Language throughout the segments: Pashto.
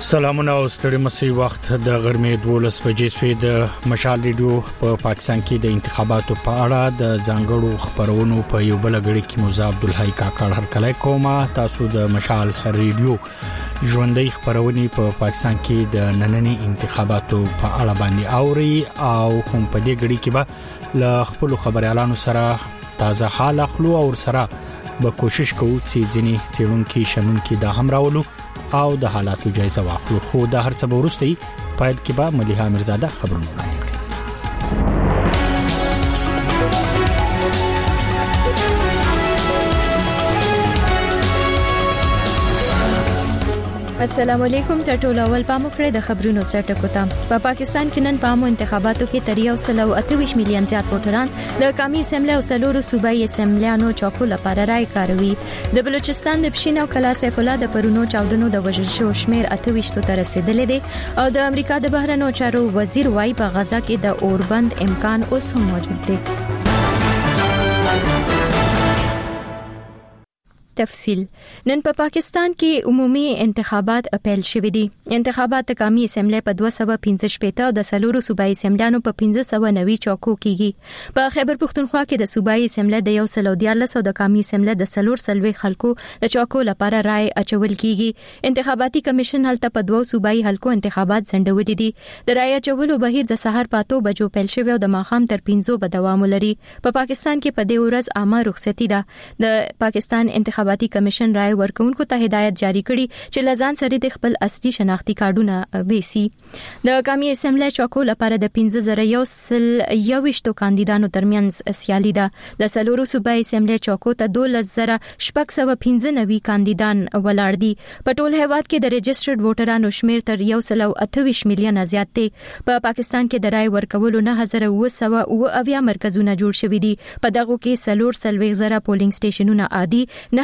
سلامونه او ستړي مسي وخت د غرمې 12 بجې سوي د مشال ریډیو په پاکستان کې د انتخاباتو په اړه د ځانګړو خبرونو په یو بل غړي کې موزه عبدالحی کاکړ هرکلای کومه تاسو د مشال ریډیو ژوندۍ خبرونه په پاکستان کې د ننني انتخاباتو په اړه باندې اوري او هم په دې غړي کې به ل خپل خبريالانو سره تازه حال اخلو او سره به کوشش کوو چې ځینی چیرونکو شنونکو د هم راولو او د حالاتو جایزه واخلو. خو د هر څه ورستي پایل کې به مليحه مرزاده خبرونه وړاندې کړي. السلام علیکم ټولو اول پامو کړی د خبرونو سرټکو ته. په پاکستان کې نن پامو انتخاباتو کې تر 128 میلیون زیات ووټران د قومي اسمبلی او څلورو صوبایي اسمبلیانو چوکو لپاره رائے کاروي. د بلوچستان د پښین او کلا سیف الله د پرونو چاودنو د وژل شو شمیر 28 ته رسیدلې دي او د امریکا د بهرنیو چارو وزیر وايي په غزا کې د اوربند امکان اوس هم موجود دی. تفصیل نن په پاکستان کې عمومي انتخابات اپیل شوې دي. انتخابات د قومي اسمبلی په 215 او د سلورو صوبایي اسمبلیانو په 1590 چوکو کېږي. په خیبر پختونخوا کې د صوبایي اسمبلی د 114 او د قومي اسمبلی د 3 خلکو د چوکو لپاره رائے اچول کېږي. انتخاباتي کمیشن هلته په 2 صوبایي حلقو انتخابات ځنډولي دي. د رائے اچولو بهیر د سحر پاتو بجو پیل شوی او د ماخام تر 5 به دوام لري. په پاکستان کې په دې ورځ عامه رخصتي ده. د پاکستان انتخاباتي کمیشن رائے ورکوونکو ته هدایت جاری کړي چې لزان سره د خپل اصلي شناختی کارډونه وېسي. د قومي اسمبلی چوکو لپاره د 15121 کاندیدانو ترمنځ سیالي ده. د سلورو صوبایي اسمبلی چوکو ته 12695 کاندیدان ولاړ دي. په ټول هیواد کې د ريجسترډ ووټرانو شمیر تر 128 میلیون زیات دی. په پاکستان کې د رائے ورکولو 9900 مرکزونه جوړ شوي دي. په دغه کې 400 پولینګ سټیشنونه عادي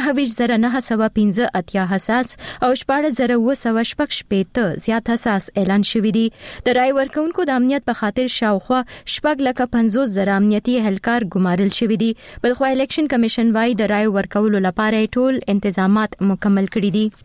9,915 حساس او 14,915 زیات حساس اعلان شوی دي. د رائے ورکوونکو د امنیت په خاطر شاوخوا 4,50,000 امنیتي اهلکار ګمارل شوی دي. بلخو الیکشن کمیشن وايي د رائے ورکولو لپاره ټول انتظامات مکمل کړي دي.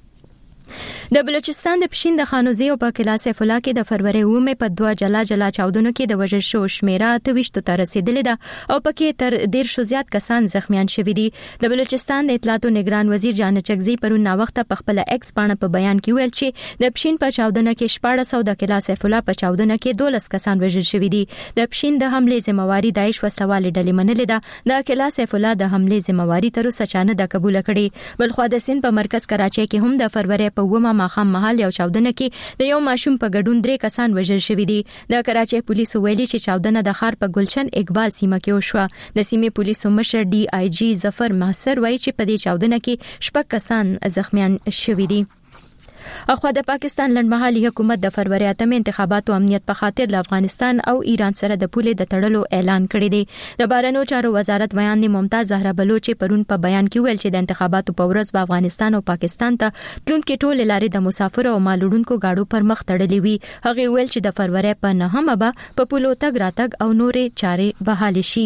د بلوچستان د پښین د خانوزي او په کلا سیف الله کې د فروری 9 په 2 جلا چاودنو کې د وژل شو شمیره 28 ته رسیدلې ده او پکې تر 150 زیات کسان زخمیان شوي دي. د بلوچستان د اطلاعات او نگران وزیر جان چغزي پرون نا وخت په خپل ایکس باندې په بیان کې ویل چې د پښین په چاودنه کې 1400 د کلا سیف الله په چاودنه کې 12 کسان وژل شوي دي. د پښین د حمله ذمہواری داعش وسوال ډلې منلې ده. د کلا سیف الله د حمله ذمہواری تر اوسه چانه د قبول کړي. بلخو د سین په مرکز کراچۍ کې هم د فروری په 9 ماخام محل یو چاودنه کې د یو ماشوم په ګډون 3 کسان وژل شوي دي. د کراچۍ پولیسو ویلي چې چاودنه د ښار په ګلشن اقبال سیمه کې وشوه. د سیمې پولیسو مشر ډي آی جی ظفر محسر وایي چې په دې چاودنه کې 6 کسان زخمیان شوي دي. اخوا د پاکستان لنډمهالي حکومت د فروری 8 انتخاباتو امنیت په خاطر له افغانستان او ایران سره د پولې د تړلو اعلان کړی دی. د بهرنیو چارو وزارت بیان ممتاز زهرا بلوچ پرون په بیان کې ویل چې د انتخاباتو په ورځ په افغانستان او پاکستان ته تلونکي ټول لارې د مسافر او مالوړونکو گاډو پر مخ تړلې وي. هغه ویل چې د فروری په 9 په پولو تګ راتګ او نورې چارې بحال شي.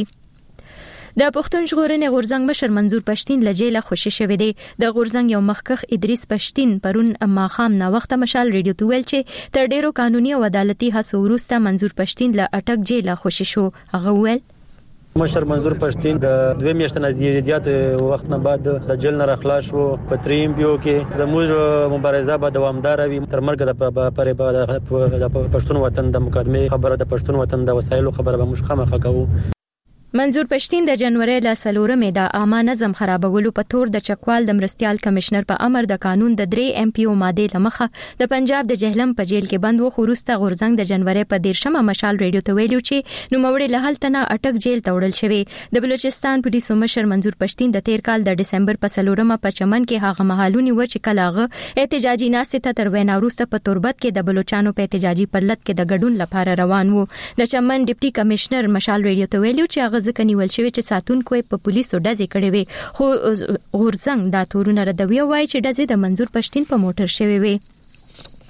د پښتون ژغورنې غورځنګ مشر منظور پښتین له جیله خوشی شوی دی. د غورځنګ یو مخکخ ادریس پښتین پرون ماخام نا وخت مشال ریډیو ته ویل چې تر ډیرو قانوني او عدالتي هڅو وروسته منظور پښتین له اٹک جیله خوشی شو. هغه ویل مشر منظور پښتین د 2 میاشتې نه زیات وخت نه بعد د جیل نه خلاص شو. په تریم بیو کې زموږ مبارزه به دوامدار وي تر مرګ د پرې د پښتون وطن د مقدمه خبره د پښتون وطن د وسایلو خبره به موږ خامخا کوو. منظور پښتین د جنوري له 4 د عامه نظم خرابولو په تور د چکوال د مرستيال کمشنر په امر د قانون د 3 ایم پی او ماده لمخه د پنجاب د جهلم په جیل کې بند و. خورسته غورځنګ د جنوري په 13 مشال ریډیو ته ویلو چې نو موړې له حالتنه اٹک جیل ته وړل شوی. د بلوچستان پولیسو مشر منظور پښتین د 13 کال د دسمبر په 4 په چمن کې هغه محلونی و چې کلاغه احتجاجي ناسته تر وینا وروسته په تربت کې د بلوچستانو په احتجاجي پرلط کې د ګډون لپاره روان وو. د چمن ډیپټي کمشنر مشال ریډیو ته ویلو چې هغه ځکه نیول شوی چې ساتونکو په پولیسو ډزې کړې وي. خو غورځنګ دا تورونه ردوي او وايي چې ډزې د منظور پښتین په موټر شوی وي.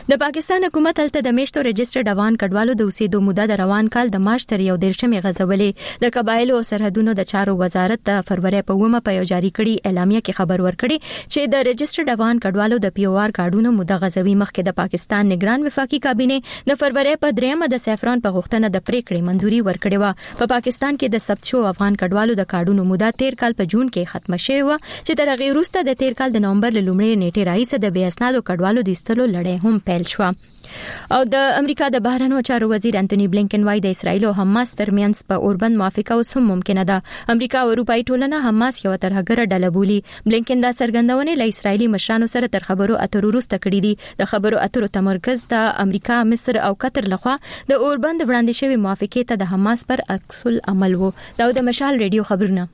د پاکستان حکومت تلته د میشتو رجسټرډ افغان کډوالو د اوسېدو موده د روان کال د مارچ تر 1 غځولې. د قبایلو او سرحدونو د چارو وزارت د فروری په 1 په یو جاری کړي اعلامیه کې خبر ورکړي چې د رجسټرډ افغان کډوالو د پی او آر کارډونو موده غځوي. مخکې د پاکستان نگران وفاقي کابینه د فروری په 3 د سیفران په غوښتنه د پریکړې منځوري ورکړې و. په پاکستان کې د ثبت شو افغان کډوالو د کارډونو موده 13 کال په جون کې ختمه شوه و چې تر هغه وروسته د 13 کال د نومبر له لومړۍ نیټې راهیسه د بې اسنادو کډوالو د ایستلو لړۍ هم پیل شو. او د امریکا د بهرنیو چارو وزیر انټونی بلینکن وايي د اسرایل او حماس ترمنځ په اوربند موافقه اوس هم ممکنه ده. امریکا او اروپאי ټولنه حماس یو ترهګره ډله بولي. بلینکن دا څرګندونه له اسرایلی مشرانو سره تر خبرو اترو وروسته کړې دي. د خبرو اترو تمرکز د امریکا، مصر او قطر لخوا د اوربند وړاندې شوی موافقه ته د حماس پر عکس العمل وو. دا د مشال ریډیو خبرونه.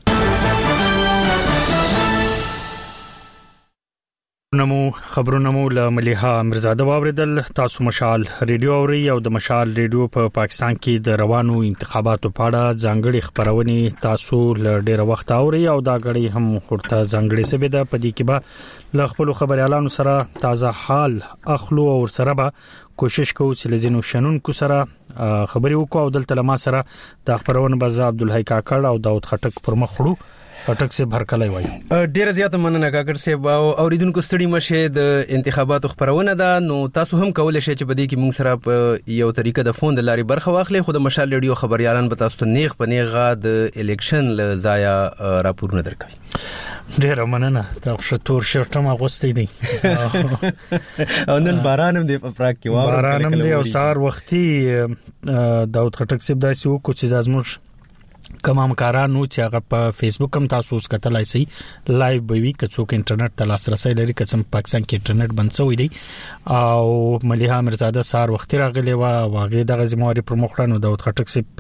خبرونه مو له مليحه مرزاده واوریدل. تاسو مشال ریډیو اوري او د مشال ریډیو په پاکستان کې د روانو انتخاباتو په اړه ځانګړي خبرونه تاسو له ډیره وخت اوري او دا غړي هم ورته ځانګړي سبب ده. په دې کې به له خپل خبريالانو سره تازه حال اخلو او سره به کوشش کوو چې لزینو شنونکو سره خبري وکړو. او دلته لما سره د خبرونه باز عبدالحی کاکړ او داود خټک پر مخ وړو. خټک سے بهرکلی وای ډیره زیاته مننه کاکړ صاحب. اوریدونکو ستړي مشه د انتخاباتو خبرونه ده، نو تاسو هم کولای شئ چې په دې کې موږ سره په یو طریقه د فون د لاري برخه واخلئ. خو د مشال ریډیو خبريالان به تاسو ته نیغ په نیغه د الیکشن ل ضایع راپورونه درکوي. ډیره مننه. تاسو تور شرټ ما غوستې دي او نن باران هم دی په پراک کې واره باران هم دی او سار وختي داود خټک صاحب داسې وکړو چې زموږ کوم کارانو چې هغه په فیسبوک هم تاسو اوس کتلای شئ لایو به وي که څوک انټرنیټ ته لاسرسي لري. که څنګه پاکستان کې انټرنیټ بند شوی دی او مليحه مرزاده سار وخت راغلی و واغې دغه زمواري پر مخړنو د خټک سي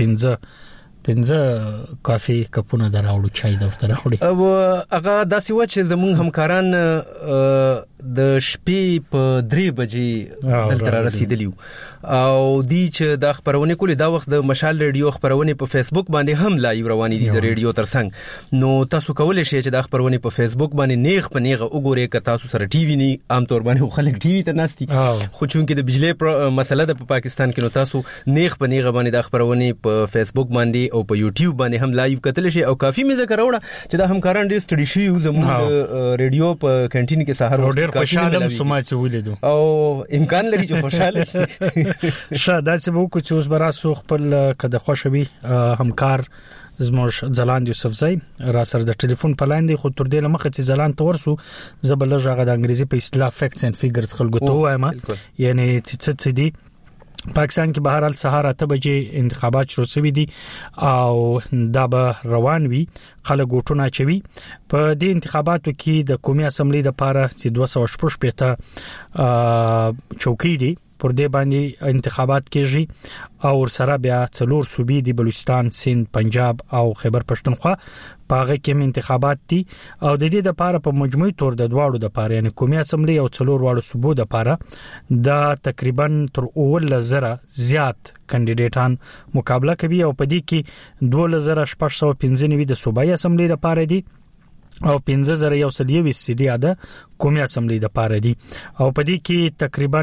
15 کافي کپونه دراوړو چای درته راوړي. او هغه داسې و چې زموږ همکاران د شپې په 3 بجې دلته رسیدلی او دی چې د خبرونه کولې دا وخت د مشال ریډیو خبرونه په فیسبوک باندې هم لایو روانې دي د ریډیو ترڅنګ. نو تاسو کولای شئ چې د خبرونه په فیسبوک باندې نیغ په نیغه وګورئ. که تاسو سره ټي وي نه عام طور باندې خلک ټي وي ته ناستي خو چونکې د بجلی مسله د پاکستان کې نو تاسو نیغ په نیغه باندې د خبرونه په فیسبوک باندې او په یوټیوب باندې هم لایو کتل شي. او کافي مې ذکر وړه چې د همکاران ډېر ستړي شي زموږ ریډیو په کینټین کې سحر ډېر خوشاله سماج ولیدو او امکان لري چې خوشاله شي. شاده چې وو کو چې اوس براسو خپل کده خوشبي همکار زموږ ځلاند یوسف زئی را سره د ټلیفون په لاندې خو تر دې لمخه چې ځلاند تورسو زبل ژغه د انګریزي په اصطلاح فیکټس اند فیګرز خلکو ته وایم یعنی چې دي پاکستان کې بهر حال سهار 8 بجې انتخابات شروع شوي دي او دا به روان وي. خلک وټونه چوي په دې انتخاباتو کې د قومي اسمبلی لپاره چې 216 چوکۍ دي پر دې باندې انتخابات کېږي او سره بیا څلور صوبې دي بلوچستان، سند، پنجاب او خیبر پښتونخوا پاغه کې انتخابات دي او د دې لپاره په مجموعي تور د دواړو د لپاره یعنی قومي اسمبلی او څلور واړو صوبو د لپاره دا تقریبا تر 1000 زیات کاندیدټان مقابله کوي او په دې کې 2695 د صوبایي اسمبلی لپاره دي او 15120 دي د قومي اسمبلی د لپاره دي او په دې کې تقریبا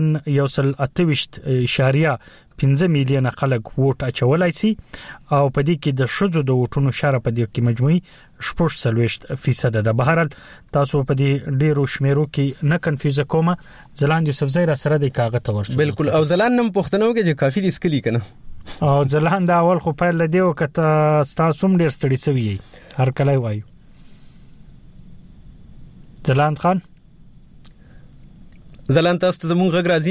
128.5 میلیونه خلک ووټ اچولای شي او په دې کې د شذو د ووټونو شاره په دې کې مجموعي 40% ده. بهرحال تاسو په دې ډیرو شمیرو کې نه کنفیوز کوم. ځلاند یوسف زئی را سره د کاغذ ورسو بالکل او ځلاند نم پښتنو کې چې کافي دسکلی کنه او ځلاند اول خو په لدی او کته تاسو هم ډیر ستړي سوي هر کله وایو. ځلاند خان ځلاند تاسو زمون غږ راځي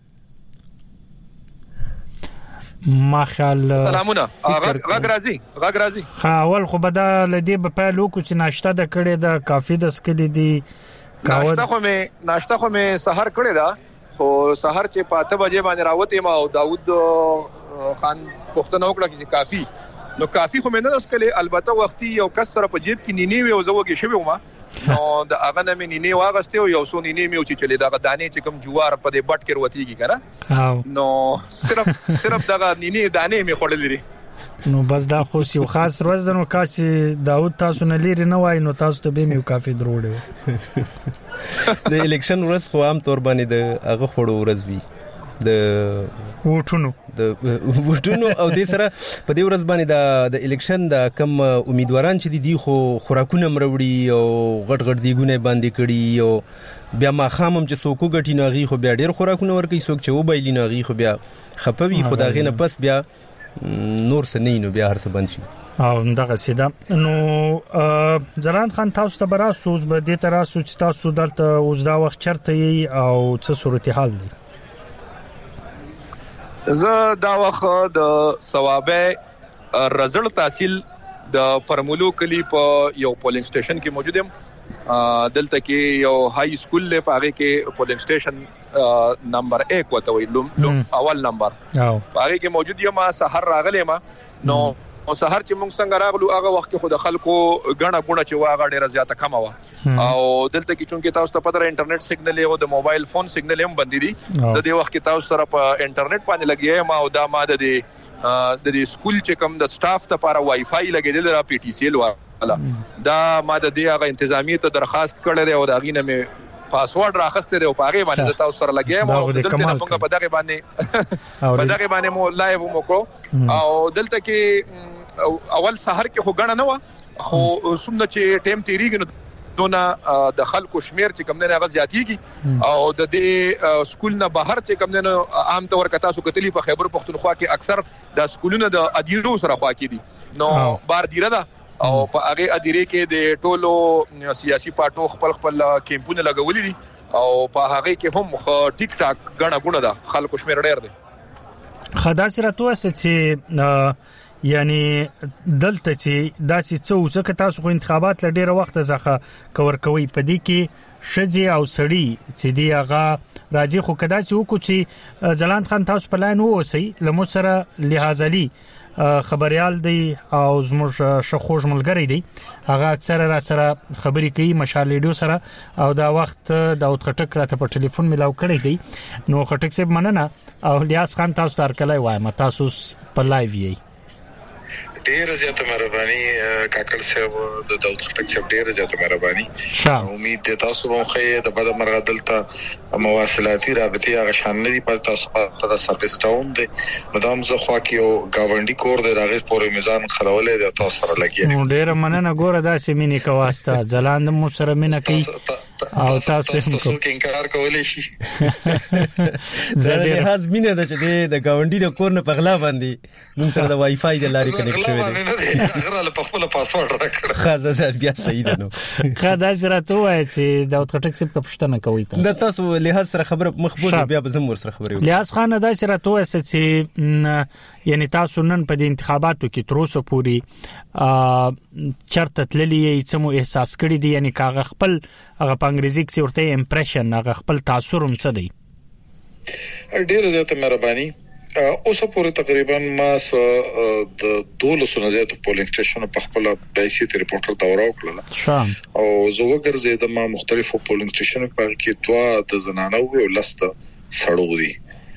ماشال سلامونه غږ راځي اول خو بدا لدی په پهلو کو چې ناشته د کړي د کافي د سکلی دی ناشته خو مې سحر کړی دا خو سحر چې 5 بجې باندې راوته ما او داود خان پښتنه وکړه چې کافي نو کافي خو مې نه اسکلې البته وختي یو کس سره په جیب کې نینی وي او زوګي شوی ومه نو د هغه نه مې نینی واغسته او یو سو نینی مې چې چلی دا دانې چې کوم جوار په دې بټ کې وروتیږي کنه نو صرف دغه نینی دانې مې خورلې لري نو بس دا خو یو خاص ورځ ده نو کاسي داود تاسو نه لري نه وای نو تاسو ته به میو کافي دروړو د الیکشن ورځ خو عام طور باندې د هغه خړو ورځ وی د وټونو او د سره په دې ورځ باندې د الیکشن د کم امیدواران چې دي خو خوراکونه مروړي او غټ دیګونه باندې کړي او بیا ما خامم چې څوک غټي ناغي خو بیا ډېر خوراکونه ورکي څوک چې وبایلی ناغي خو بیا خپوي خدای نه پس بیا نور سنینو بیا هر څه بند شي او دغه سیده نو زران خان تاسو ته براسو به دې تراسو چې تاسو دلته اوس دا وخت چرته او څه صورتحال دی زه دا وخت د ثوابه رزل تحصیل د پرمولو کلی په یو پولینګ سټیشن کې موجود یم دلته کې یو های سکول له پاره کې پولینګ سټیشن نمبر 1 وته وی لوم اول نمبر پاره کې موجود یم سحر راغلی ما نو سحر چې موږ څنګه راغلو هغه وخت کې خود خلکو غڼه غونه چې واغه ډیره زیاته کم و او دلته کې چونکې تاسو ته پته انټرنیټ سیګنل او د موبایل فون سیګنل هم بندي دي زه د وخت کې تاسو سره په انټرنیټ باندې لګیایم او دا ماده دي د سکول چې کوم د سټاف ته لپاره وای فای لګیدل را پی ټی سی ال والا دا ماده دی هغه انتظامیه ته درخواست کړل او دا غینه مې پاسورډ راخسته دی او پاره باندې تاسو سره لګیایم او دلته موږ په دغه باندې مو لایو مو کو او دلته کې اول سحر کې خو غڼه نه و خو سمنه چې ټیم تیریږي نو دونه د خلکو شمیر چې کم نه هغه زیاتیږي او د دې سکول نه بهر چې کم نه عام طور کتا سو کتلی په خیبر پختونخوا کې اکثر د سکولونو د ادیرو سره خوا کې دي نو بار دیره ده او په هغه ادیره کې د ټولو سیاسي پارټو خپل کیمپونه لګولې دي او په هغه کې هم ټیک ټاک غڼه غونه ده خلکو شمیر ډیر دي خدا سره توسه چې یعنی دلته چې داسې څه تاسو خو انتخابات ل ډیره وخت ځخه کور کوي پدې کې شجی او سړی چې دی هغه راځي خو کدا چې وکړي چې زلاند خان تاسو په لاین ووسی لمو سره لحاظلی خبريال دی او زموږ شخوش ملګری دی هغه اکثر را سره خبري کوي مشال لیډیو سره او دا وخت داود خټک راته په ټلیفون ملاو کړی دی نو خټک صاحب مننه او لیاس خان تاسو تر کله وایم تاسو په لایو یې ډیر زیاته مهرباني کاکړ صاحب د داود خټک صاحب ډیر زیاته مهرباني امید ده تاسو مو خې د بد مرغه دلته مواصلاتي رابطه هغه شان نه دي پر تاسو په سرویس ډاون دي مدام زه خو کې یو گاونډي کور د راغې پورې میزان خلولې د تاسو سره لګي ډیر مننه ګوره دا سیمینی کواسته ځلاند مو سره مینه کوي او تاسو هم څوک انکار کولای شي زه نه هاز مینه ده چې د گاونډي د کور نه پغلا باندې موږ سره د وای فای د لارې کنیکټ شوی دی غره له خپل پاسورډ راکړه خاصه ځل بیا صحیح ده نو خدا سره ته وای چې داود خټک صاحب پښتنه کوي تاسو له سره خبره مخبوزه بیا به زموږ سره خبرې وکړو لیاس خان دا سره ته وای چې یعنی تاسو نن په دې انتخاباتو کې تر اوسه پوری چرته تللی څه مو احساس کړی دی یعنی کاغه خپل هغه په انګریزي کې ورته امپریشن هغه خپل تاثر هم څه دی ډیر زیاته مهرباني اوسه پورې تقریبا ما د 200 نه زیات پولینګ سټیشن په خپل بیسیت ریپورټر دورا وکړه او زه وګرځیدم مختلفو پولینګ سټیشن په کې دوه د زنانو او لسته سړو دي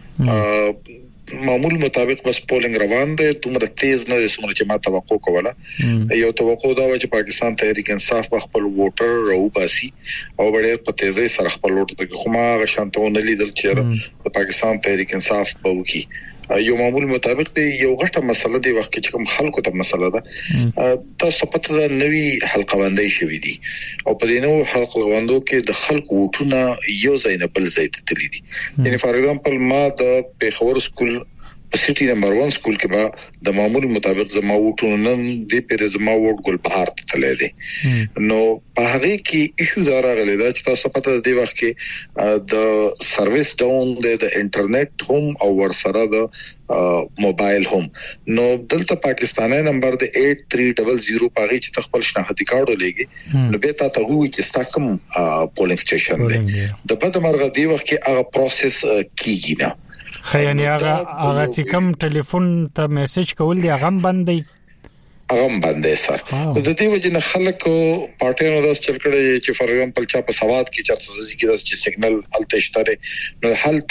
معمول مطابق بس پولینګ روان دي دومره تیز نه دي څومره چې ما توقع کوله یو توقع دا و چې پاکستان تحریک انصاف خپل ووټر او باسي او ډېر په تیزی سره خپل ووټر د خو ما غشانتونه لیدل چې د پاکستان تحریک انصاف په وکی یو معمول مطابق دی یو غټه مسله دی وخت چې کوم خلکو ته مسله ده تاسو په تاسو نوې حلقه باندې شوې دي او په دې نو حلقه باندې کې د خلکو وټونه یو ځای نه بل ځای ته تللی دي یعنی فار ایگزامپل ما د پیښور سکول په سټي نمبر 1 سکول کې با د معمول مطابق زما وټونه نن د پیر زما وټ ګل بهار ته تللی دي نو په هغه کې ایشو دا راغلی دا چې تاسو پته دی وخت کې د سرویس ډاون د انټرنیټ هم او ورسره د موبایل هم نو دلته پاکستاني نمبر د 8300 پاغي چې خپل شناختی کارت ولېږي نو به تاسو وګورئ چې تاسو پولینګ سټیشن دی د بده مرغه دی وخت کې هغه پروسس کیږي نه خیانه هغه چې کوم ټلیفون ته میسج کول دی هغه باندې سر د دې وجه نه خلکو پارټیانو داس چل کړي چې فار ایگزامپل چا په سواد کې چرته ځي کې داس چې سیګنل الته اشتره نو حالت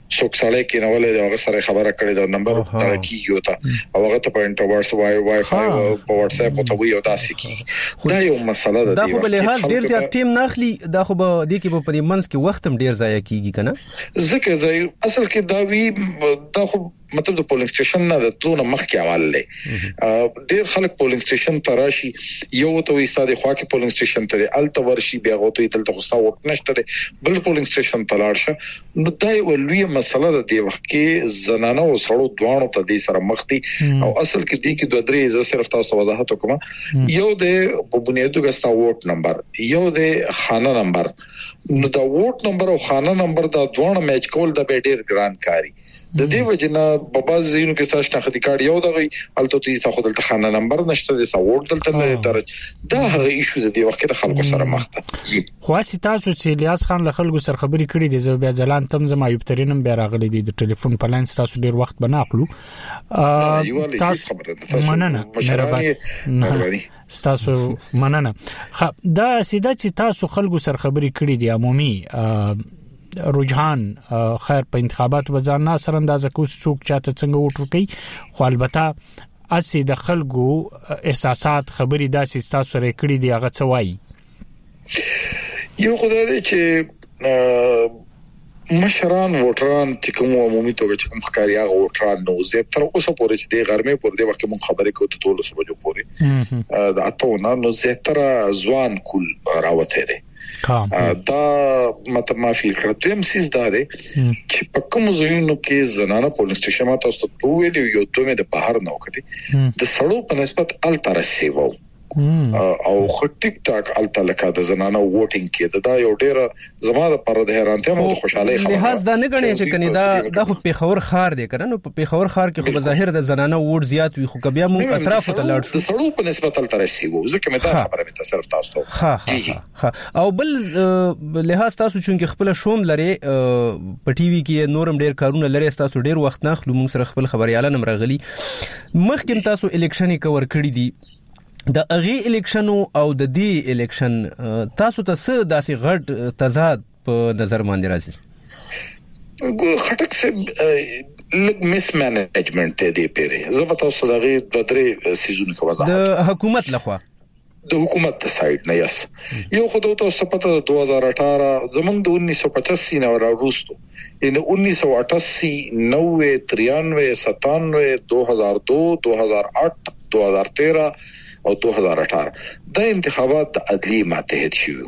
څوک سړی کې نو ولې هغه سره خبره کړې دا نمبر دا کیږي وتا او هغه ته په انټروورس وای فای په واتس اپ او ته وی او تاسو کې دا یو مسله ده. دا خو بل لحاظ ډیر زیات ټیم ناخلي، دا خو به د کې په دې منځ کې وخت هم ډیر ضایع کیږي کنه. ځکه ځای اصل کې دا وی دا خو مطلب د پولینګ سټیشن نه د تونه مخکې عمل لې ډیر خلک پولینګ سټیشن تراشي یو ته وي ستاسو خوا کې پولینګ سټیشن ته الته ورشي بیا غوته دلته غوستا وټ نشته بل پولینګ سټیشن تلاړ شه نو دا یو لوی مسله ده. د وخت کې زنانه او سړو دوانو ته د سره مخ دي او اصل کې د کې دوه درې ز صرف تاسو وضاحت وکم یو د په بنیادو غستا ووټ نمبر یو د خانه نمبر نو دا ووټ نمبر او خانه نمبر دا دوه میچ کول د ډیر ګران کاری د دې وجنه په باز زینو کې تاسو شناختی کارت یو دغه الته تاسو خپل خانه نمبر نشته د سوورډ دلته نه درج دا هغه ایشو د دې وخت د خلکو سره مخ ده. خو تاسو چې الیاس خان له خلکو سره خبرې کړې دي زه بیا ځلان تم زما ایوب ترینم بیا راغلي دي د ټلیفون په لاین تاسو ډیر وخت بناخلو تاسو مننه مهرباني تاسو مننه. دا سیده چې تاسو خلکو سره خبرې کړې دي عمومي رجحان خیر په انتخاباتو وزان نه سره اندازه کو څوک چاته څنګه وټر کوي خو البته اسی د خلکو احساسات خبري داسې تاسو سره کړی دی هغه څه وایي. یو خدای چې مشران ووټران چې کوم عمومي توګه چې کوم ښکاری هغه ووټران نو زه تر اوسه پورې چې د غرمې پر دې وخت مون خبرې کوو ته ټول سبجو پورې دا اته نو زه تر ځوان کول راوته دي دا مطلب ما فیل کړ دیم سیس دا دی چې په کوم ځایونو کې زنانه پولیس سټیشن ماته تاسو ته ویلو یو دوه مې د بهر نه وکړي د سړو په نسبت التر سیوو او خو ټیک ټاک الته لکه د زنانه ووټینګ کې دا یو ډیر زماده پر د حیرانتیا مو خوشاله خبره لحاظ دا نه غنی چې کني دا خو پیښور خار دی کنه نو په پیښور خار کې خو بظاهر د زنانه ووټ زیات وي خو بیا مو اطراف ته لاړ شو سړو په نسبت التر سیوو ځکه مې دا خبره مې تصرف تاسو ها او بل لحاظ تاسو چې خپل شوم لري په ټي وي کې نورم ډیر کارونه لري تاسو ډیر وخت نه خلو موږ سره خپل خبرياله نم راغلي مخکې تاسو الیکشن کور کړی دي د اغي الیکشن او د دې الیکشن تاسو ته څه داسې غټ تضاد په نظر باندې راځي؟ خټک سے لګ مس مینجمنت دی پیره زه به تاسو دغه د درې سيزون کې وضاحت د حکومت لخوا د حکومت د سایډ نه یاس یو خدای تاسو پته 2018 زمونږ د 1985 نه راوستو ان 1988 90 93 97 2002 2008 2013 او 2018 د انتخابات د عدلی ماتحت شو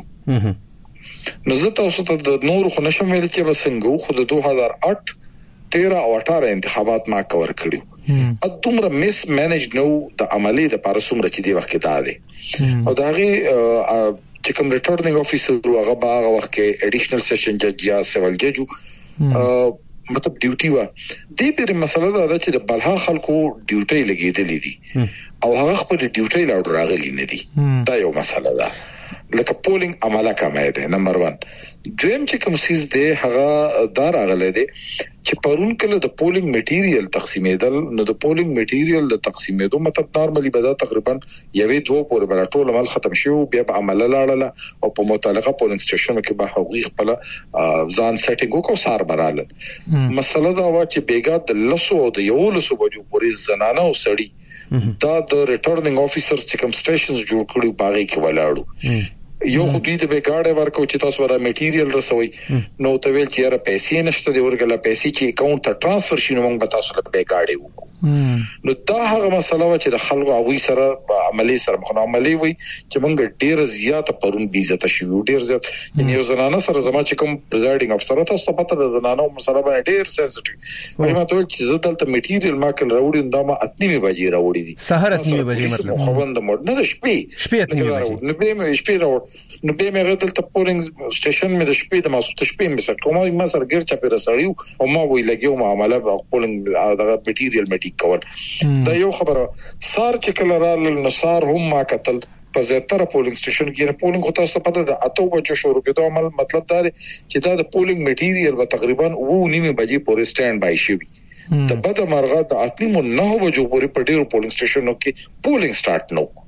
نو زه تاسو ته د نور خو نشم ویل چې وسنګو خو د 2008 13 او 18 انتخابات ما کور کړیو ادمره مس مینج نو د عملی د پارسومره چې دی وخت کې دا دی او دا غي چې کوم ریټرنینګ افیسر هغه باغ وخت کې اډیشنل سیشن جج یا سیول جج مطلب ډیوټي وا دې پر مسله دا چې د بلها خلکو ډیوټي لګیدلې دي او هغه خپل ډیوټي لاړ راغلي نه دي دا یو مسله ده لکه پولینګ عمله کمه ده نمبر 1 دویم چې کوم سیس ده هغه دار اغله ده چې پرون کله د پولینګ میټیریل تقسیمېدل نو د پولینګ میټیریل د تقسیمېدو مطلب نارملی به دا تقریبا یوې دوه پورې بل ټول عمل ختم شو بیا په عمله لاړه او په متعلقه پولینګ سټیشن کې به هغوی خپل ځان سیټینګ وکړو سار براله مسله دا و چې بیګا د لسو او د یو لسو بجو پورې زنانه او سړی دا د ریټرنینګ افیسر چې کوم سټیشنز جوړ کړو باغې کې ولاړو یو خو دې د بیګاړې ورکو چې تاسو ورا میټیریل رسوي نو ته ویل چې را پیسې نشته دی ورګلا پیسې چې اکاونټ ته ټرانسفر شي نو موږ به تاسو ته بیګاړې وکړو نو دا هغه مسله و چې د خلکو هغه سره عملی سره مخ عملی وي چې موږ ډیر زیات پرون بي عزت شو ډیر زیات یعنی یو زنانه سره زما چې کوم پریزایډینګ افسر تاسو ته پته د زنانو مسله باندې ډیر سنسټیو وایي ماته چې زه دلته میټیریل ما کل راوړم دا ما اتنی بجې راوړې دي سحر اتنی بجې مطلب خوند مود نه شپې اتنی بجې نو به مې شپې راوړ نو به مې دلته پولینګ سټیشن مې د شپې د ماسوت شپې مې سره کومه ما سره ګر چا پر سړیو او ما وی لګیو معاملې په پولینګ دغه میټیریل مټی کول دا یو خبره سار چې کله رال نصار هم ما قتل په زیاتره پولینګ سټیشن کې پولینګ خو تاسو پته د اته بجو شروع کېدو عمل مطلب دا چې دا د پولینګ میټیریل به تقریبا 9:30 بجې پورې سټاند بای شي د بده مرغه د اتنی مو 9 بجو پورې په ډیرو پولینګ سټیشنونو کې پولینګ سٹارټ نو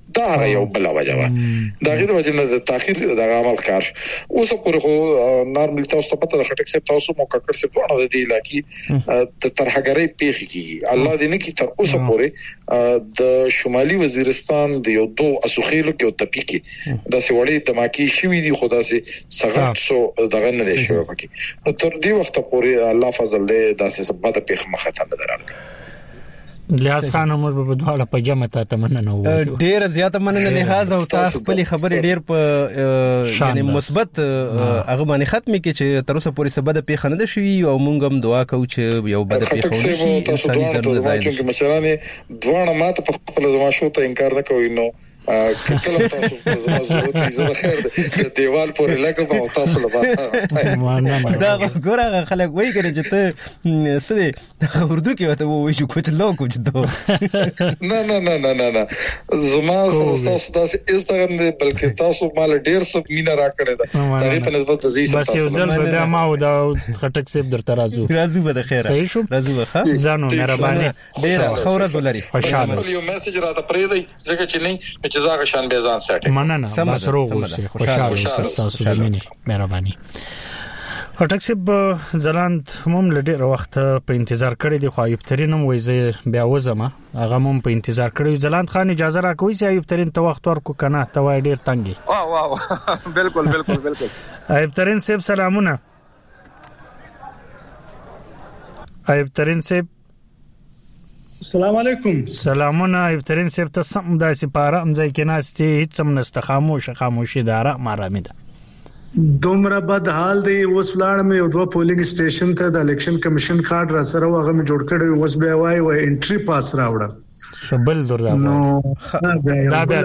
دا یو بل وجه ده دا غیر وجه نه د تاخير د عمل کار اوس پورې خو نارمل تاسو ته پته راخټک سي تاسو مو ککر سي په اړه د علاقې د ترهګرۍ پیښ کیږي الله دې نه کی تر اوسه پورې د شمالي وزیرستان د یو دوه اسوخیلو کې او تپیکی د سوړې دماکي شوې دي خدا سي سغت سو دغه نه دي شوی پکې تر دې وخت پورې الله فضل دې داسې سبا د پیښ مخه ته نه درانه لیاز خان عمر په دواړه په جمع ته مننه وو ډیر زیاته مننه لحاظ او تاسو خپل خبرې ډیر په یعنی مثبت هغه باندې ختمي کې چې تر اوسه پورې سبا د پیښ نه ده شوی او مونږ هم دعا کوو چې یو بد پیښ ونه شي انساني ضرورت زاید چې مثلا دوه ماته په خپل زما شو ته انکار نه کوي نو کله تاسو په زما ضرورت زه خیر د دیوال پورې لګم او تاسو لبا دا ګوره خلک وایي چې ته سده اردو کې وته وایي چې کوم لو کوم نه زما تاسو داسې استغام نه بلکې تاسو مال ډیر څه مینا راکړی دا هغه په نسبت د زیات بس یو ځل به ما او دا خټک سیب درته راځو به د خیره صحیح شو راځو ځانو مهرباني ډیر خورز ولري خوشاله یو میسج راته پرې دی ځکه چې نه چې زاغه شان به ځان ساتي مننه بس روغ اوسئ خوشاله تاسو د مینې مهرباني هټک سیب ځلاند هم لډیر وخت په انتظار کړی دی خو ایوب ترين هم وایي بیا وزما هغه هم په انتظار کړی ځلاند خان اجازه راکوي چې ایوب ترين ته وخت ورکو کنه ته وای ډیر تنګي واه بالکل ایوب ترين سیب سلامونه ایوب ترين سیب السلام علیکم سلامونه ایوب ترين سیب ته سم د سپاره امځای کې ناستي هیڅ هم نست خاموشي دارا مارامیده دومره بد حال دی اوس ولاړم یو دوه پولینګ سټیشن ته د الیکشن کمیشن کارت را سره هغه می جوړ کړی اوس به وای انټری پاس راوړه شبل دردا دا بیا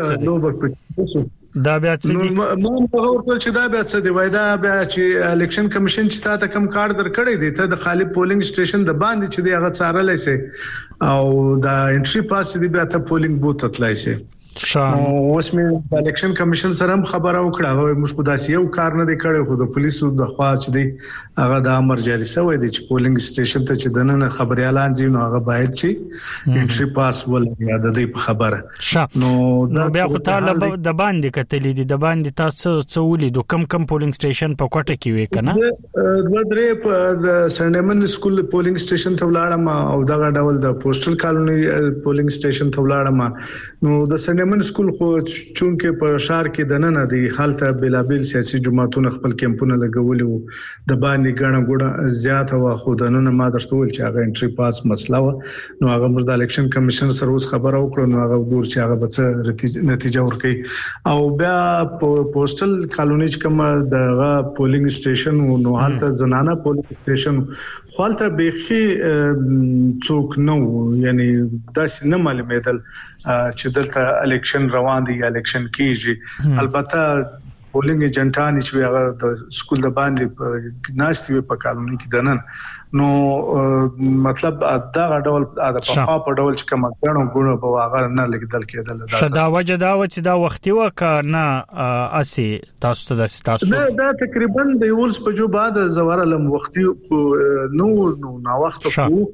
څه دی ما هغه ورته چې دا بیا څه دی وای دا بیا چې الیکشن کمیشن چې تا ته کم کارت درکړی دی ته د خالی پولینګ سټیشن د باندې چې دی هغه څارلای سي او دا انټری پاس دی بیا ته پولینګ بوت تلای سي اوس مې د الیکشن کمیشن سره خبره وکړه موږ خو داسې یو کار نه دی کړی خو د پولیسو د خواص دی هغه د امر جاری شوی دی چې پولینګ سټیشن ته چې دنه خبريالان دي نو هغه باید چې انټری پاس ولري د دې په خبره نو بیا خو طالب د باندې کتلې دي د باندې تاسو څولې د کم پولینګ سټیشن په کوټه کې وې کنه د درې په د سندمن سکول پولینګ سټیشن ته ولاړم او دغه ډول د پوسټل کالونی پولینګ سټیشن ته ولاړم نو د من سکول خو چونکه په شهر کې دننه دی حالت بلابل سیاسي جماعتونو خپل کیمپونه لګولي وو د باندې غاڼه ګوډه زیات و خو دننه ما درته ویل چې هغه انټری پاس مسله و نو هغه موږ د الیکشن کمیشن سره اوس خبره وکړو نو هغه ګور چې هغه به نتیجه ورکړي او بیا پوسټل کالونی چې کوم د پولینګ سټیشن نو حالت زنانه پولینګ سټیشن خپلته بيخي څوک نو یعنی داس نه معلومېدل چې دلته الیکشن روان دي یا الیکشن کیږي البته پولینګ ایجنټان چې هغه د سکول د باندې ناشتي په کالونی کې دنن نو مطلب دا ډول د په ډول چې کوم غړو په واغ نه لګیدل کېدل دا وجه دا و چې دا وختي وکنه اسی تاسو ته تاسو دا تقریبا د یولس په جو بعد زوارلم وختي نو وخت خو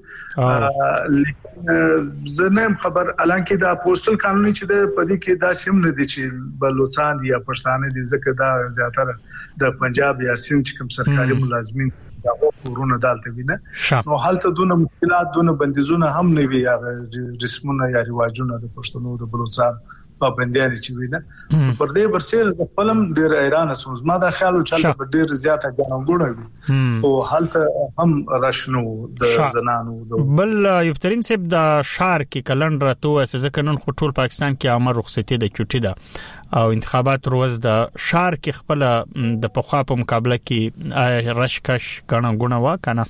زنه خبر الانکه دا پوسټل قانوني چې د پدې کې دا سیم نه دي چې بلوچستان یا پښتانه دي ځکه دا زیاتره د پنجاب یا سند چې کوم سرکاري ملازمین دا ورونه دالته وینه نو حالت دونه مشکلات دونه بندیزونه هم نه وی یا رسمونه یا رواجونه د پښتنو د بلوچستان پابندیان چې وینه پر دې برسېر د فلم ډیر ایران اسوس ما دا خیال چل په ډیر زیاته ګڼګوڼه وي او حالت هم راشنو د زنانو بل یفترین سب د شهر کې کلندر راته ځکه نن ټول پاکستان کې عامه رخصتي د چټي ده او انتخابات روز د شهر کې خپل د پخوا په مقابله کې رشکش ګڼګوڼه وکنه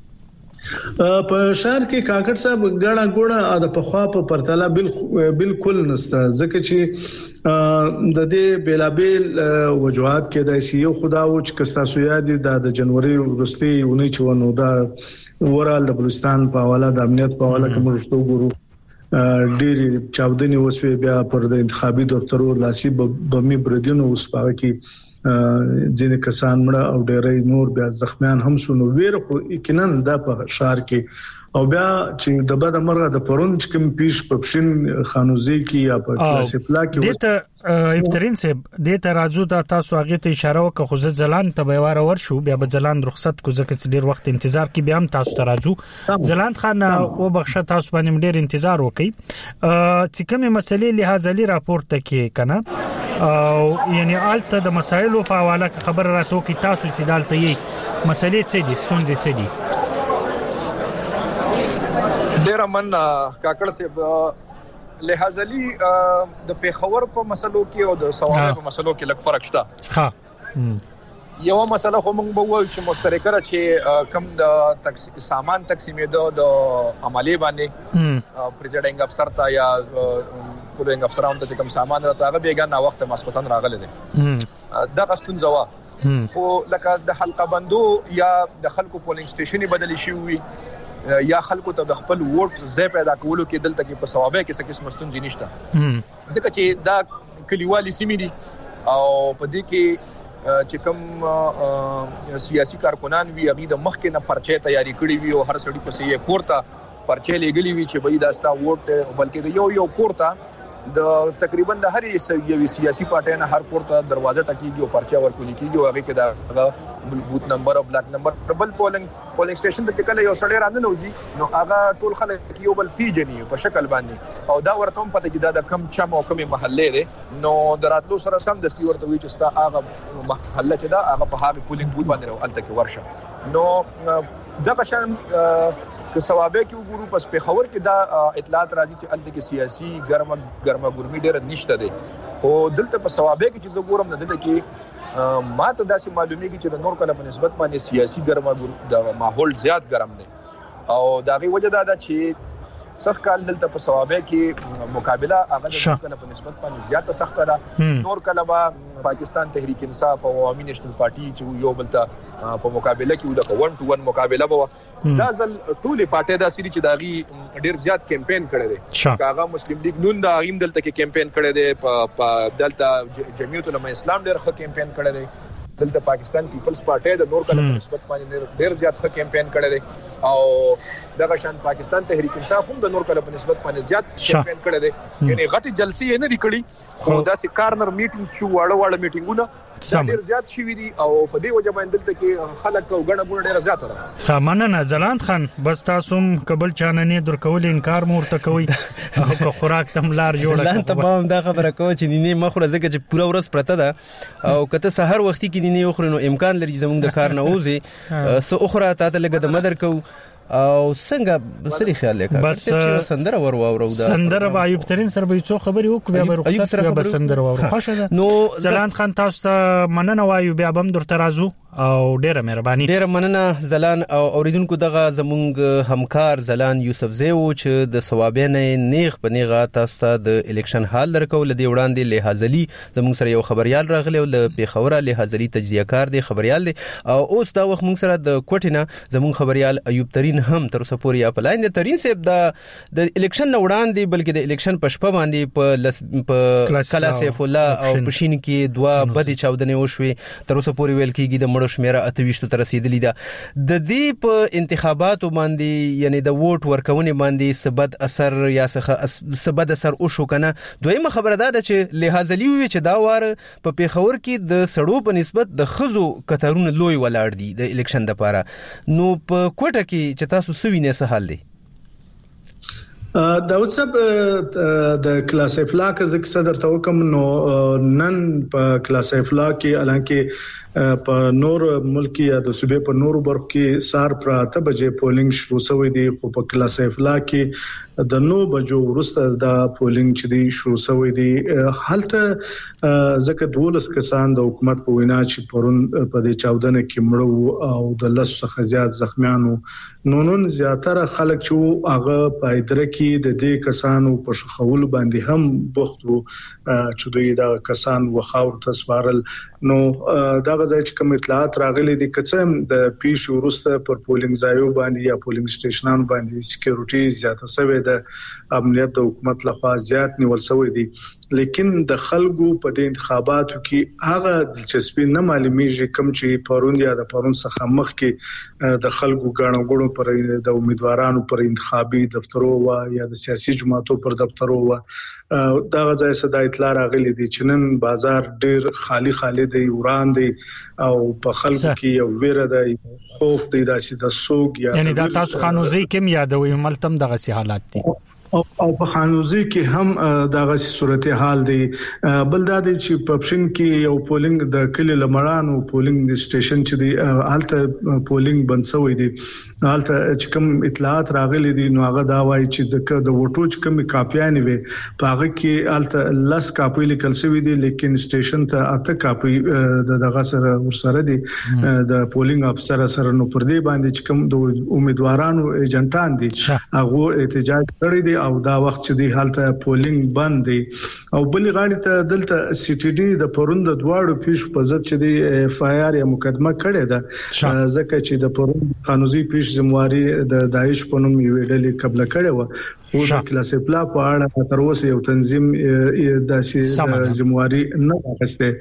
په شهر کې کاکړ صاحب غاړه ګوړه د پخوا په پرتله بالکل نسته ځکه چې د دې بیلابل وجوهات کې د یو خدا او چې کستاسو یاد د جنوري ورستي ونی چونو دا ورال د بلوچستان په حواله د امنیت په حواله کوم رښتو ګورو ډېری چاودنې وسوي بیا پر د انتخابي دفترو لاسي بمي بردینو اوس پاره کې ځینې کسان مړه او ډېرې نور بیا زخمیان هم شونو ویر خو یقینا د په شهر کې او بیا چې د بد مرغه د پرون چې کوم پیش په پښین خانوزي کې یا په کلاسفلا کې دته ابترین صاحب دته راځو دا تاسو هغه ته اشاره وکړه خو ځلان ته به واره ورشو بیا به ځلان رخصت کو ځکه ډیر وخت انتظار کې بیا هم تاسو ته راځو ځلان خان او بخښه تاسو باندې ډیر انتظار وکړي چې کومه مسلې لحاظ راپورته کې کنه او یعنی آلته د مسایلو په حواله خبر راتو کې تاسو چې دالته یې مسلې څه دي ستونزې څه دي ډیر من کاکړ صاحب لحاظلی د پیښور په مسلو کې او د سوابه په مسلو کې لږ فرق شته ها یو مسله خو موږ به وایو چې مشترکه را چې کم د سامان تقسیمېدو د عملی باندې پریزایډینګ افسر ته یا پولینګ افسرانو ته کوم سامان راته هغه بیګانه وخت مسوتن راغله دي دا قستون زوا خو لکه د حلقه بندو یا د خلکو پولینګ سټیشن بدلی شي وي یا خلکو ته د خپل ووټ ځای پیدا کولو کې دلته کې په ثوابه کې څه قسم ستونزې نشته ځکه چې دا کلیوالي سیمې دي او په دې کې چې کوم سیاسي کارکونان وی هغه د مخکې نه پرچې تیاری کړې وي او هر سړي په سي کوړه پرچې لګلې وي چې به دا ستا ووټ بلکې د یو کوړه د تقریبا د هر یو سیاسي پارټي نه هر کوړه دروازه ټکیږي او پرچې ورکول کیږي هغه کې دا بوت نمبر او بلاک نمبر بل پولینګ سټیشن ته کله یو سړی راځي نو هغه ټول خلک یو بل پیجنې په شکل باندې او دا ورته هم پته کې دا کم چم او کم محله ده نو دراتلو سره سم د ستورته وی چې ستا هغه محله چې دا هغه په هغه پولینګ بوت باندې ولته کې ورشه نو دا قشن که ثوابه کې وګورو پس په خبر کې دا اطلاعات راځي چې الته کې سیاسي ګرمه ګرمي ډېر نشته دي خو دلته په ثوابه کې چې وګورم نه دلته کې ماته داسې معلومیږي چې د نور کله په نسبت باندې سیاسي ګرمه د ماحول زیات ګرم دی او دا غي وجه دا چې سخت کال دلته په ثوابه کې مقابله هغه د کله په نسبت باندې زیات سخت ده نور کله با پاکستان تحریک انصاف او عوامي نېشنل پارټي چې یو بلته په مقابله کې د 1 to 1 مقابله به دا ځل ټول پارټي دا سری چې داغي ډیر زیات کمپاین کړي دي کاغه مسلم لیگ نون دا غیم دلته کې کمپاین کړي دي په دلته جمعیت العلماء اسلام ډیر ښه کمپاین کړي دي دلته پاکستان پیپلز پارټي د نور کله نسبت باندې ډیر زیات ښه کمپاین کړي دي او دغه شان پاکستان تحریک انصاف هم د نور کله په نسبت باندې زیات کمپاین کړي دي یعنی غټي جلسې نه دي کړي خو دا سي کارنر میټینګز شو واړه میټینګونه ډیر زیات شي وي او په دې وجه باندې دلته کې خلک او غړ غړ ډیر زیات راځي ښه مننه زلاند خان بس تاسو قبل چاننې درکول انکار مورته کوي او خوراک تم لار جوړه زلاند تمام دا خبره کوي چې نه مخره زګه چې پوره ورځ پرته ده او کته سحر وختي کې نه اخره نو امکان لري زموږ د کار نه وځي سو اخره ته لګه د مدر کو او څنګه بسري خیال لیکه بس سندره ورو دا سندره ایوب ترين سره به څو خبري وکړو بیا رخصت بیا به سندره ورو خوښه ده نو زلاند خان تاسو ته مننه وایو بیا بم درته راځو او ډیره مهرباني ډیره مننه زلان او اوریدونکو دغه زمونږ همکار زلان یوسف زیو چې د ثوابینه نیغ په نیغه تاسو ته د الیکشن حال درکول دی وړاندې لحاظلی زمونږ سره یو خبريال راغلی او د پیښوره لحاظلی تجزیه کار دی خبريال دی او اوس دا وخت موږ سره د کوټینه زمونږ خبريال ایوب ترين هم تر اوسه پورې اپلاین دي ترين صاحب د الیکشن وړاندې بلکې د الیکشن پښپا باندې په کلا سیف الله او پښین کې دوا بدی چاودنه وشوي تر اوسه پورې ویل کېږي د شمیره 28 ته رسیدلې ده د دې په انتخاباتو باندې یعنی د ووټ ورکونې باندې سبد اثر یا سبد اثر او شو کنه دویمه خبره ده چې لحاظلی وي چې دا وار په پیښور کې د سړو په نسبت د خزو کترونه لوی ولاړ دي د الیکشن لپاره نو په کوټه کې چې تاسو سوینه څه حل دی داود صاحب د کلاس افلا کې صدر توکم نو نن په کلاس افلا کې الانکه په نور ملکی یا د صوبې په نور برخو کې سار پر 8 بجې پولینګ شروع شوی دی خو په کلاس افلا کې د 9 بجو وروسته د پولینګ چې دی شروع شوی دی حالته ځکه 12 کسان د حکومت په وینا چې پرون په دې چاودنه کې مړو او د لس څخه زیات زخمیانو نون زیاتره خلک چې هغه په اداره کې د دې کسانو په شخول باندې هم بوختو چې دوی دا کسان وخاور تسوارل نو دا غځای چې کوم اطلاعات راغلي دي کڅم د پیش ورسته پر پولینګ ځایو باندې یا پولینګ سټیشنانو باندې سکیورټي زیاته شوې ده امنیت د حکومت لخوا زیات نیول شوی دي لیکن د خلکو په د انتخاباتو کې هغه دلچسپي نه معلومیږي کوم چې پرون یا د پرون څخه مخ کې د خلکو غاڼو پر د امیدوارانو پر انتخابي دفترو وا یا د سیاسي جماعتو پر دفترو وا دا غځای صدا اطلاع راغلي دي چې نن بازار ډیر خالی دی وران دی او په خلکو کې یو ویره دی خوف دی داسې د سوق یا یعنی دا تاسو خانوزي کوم یادوي ملتم دغه سي حالات دي او په خانوزي کې هم دغه صورتحال دی بل دا دی چې په پښین کې یو پولینګ د کلی لمړانو پولینګ سټیشن چې دی حالت پولینګ بنسوي دی حالت چې کوم اطلاعات راغلي دي نو هغه دا وایي چې د وټو چې کوم کاپیانې وي په هغه کې حالت لس کاپی لیکل شوی دي لیکن سټیشن ته اته کاپی دغه سره ورسره دي د پولینګ افسر سره نو پر دې باندې چې کوم د امیدوارانو ایجنټان دي هغه احتجاج کړی دي او دا وخت چې دی حالت پولینګ بند دی او بلې غاړې ته دلته سی ټي ډي د پروند دواړو پیش په ضد چې دی اف آی آر یا مقدمه کړې ده ځکه چې د پروند قانوني پیش ذمہواری د داعش په نوم ویډلې قبل کړې و خو د کلاسپلا په اړه تر اوسه یو تنظیم د ذمہواری نه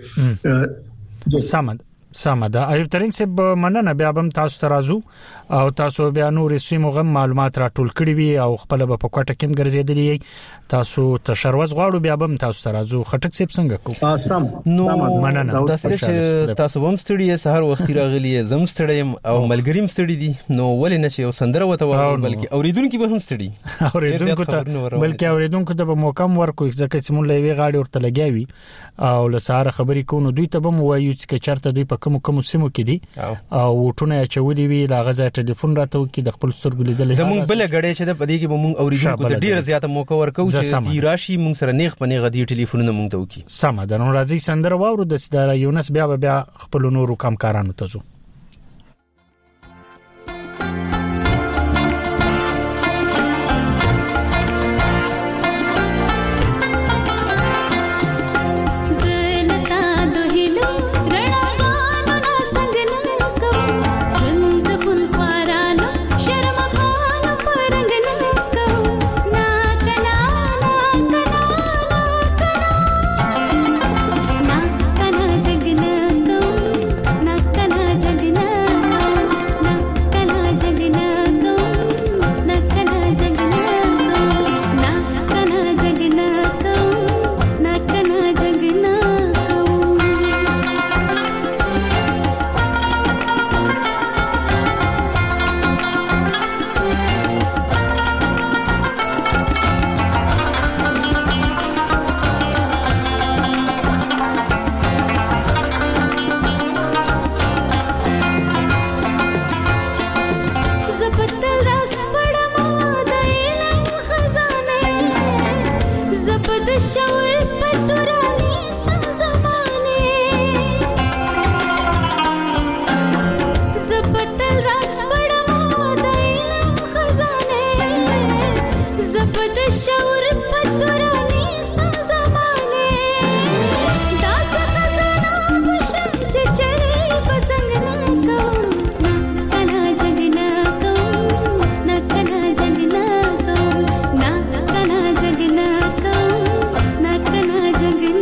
اخیسته سمده ایوب ترين صاحب مننه بیا هم تاسو ترازو او تاسو بیا نور سیمو غو معلومات راټول کړی وي او خپل په کوټه کې ګرځېدلی تاسو تشروز غواړو بیا هم تاسو ترازو خټک صاحب څنګه کو سم نو مننه تاسو تاسو هم ستړي سحر وخت راغلی زم ستړیم او ملګریم ستړي دي نو ولې نشي یو سندره وته بلکې اوریدونکو به هم ستړي اوریدونکو ته بلکې اوریدونکو ته به موقم ورکو ځکه چې مونږ لوي غاډي ورته لګیاوي او لساره خبرې کوو دوی ته به وایو چې چرته دوی په کوم سیمو کې دي او وټونه چولې وی لا غزا ټلیفون راته وکي د خپل سترګو لیدل زموږ بل غړې چې د پدې کې مونږ اوریدونکو ته ډیره زیاته موقع ورکو چې دی راشي مونږ سره نیغ پنه غدي ټلیفونونه مونږ ته وکي سم ده نو راځي سندره واورو د سدار یونس بیا خپل نورو کارانو ته ځو जगना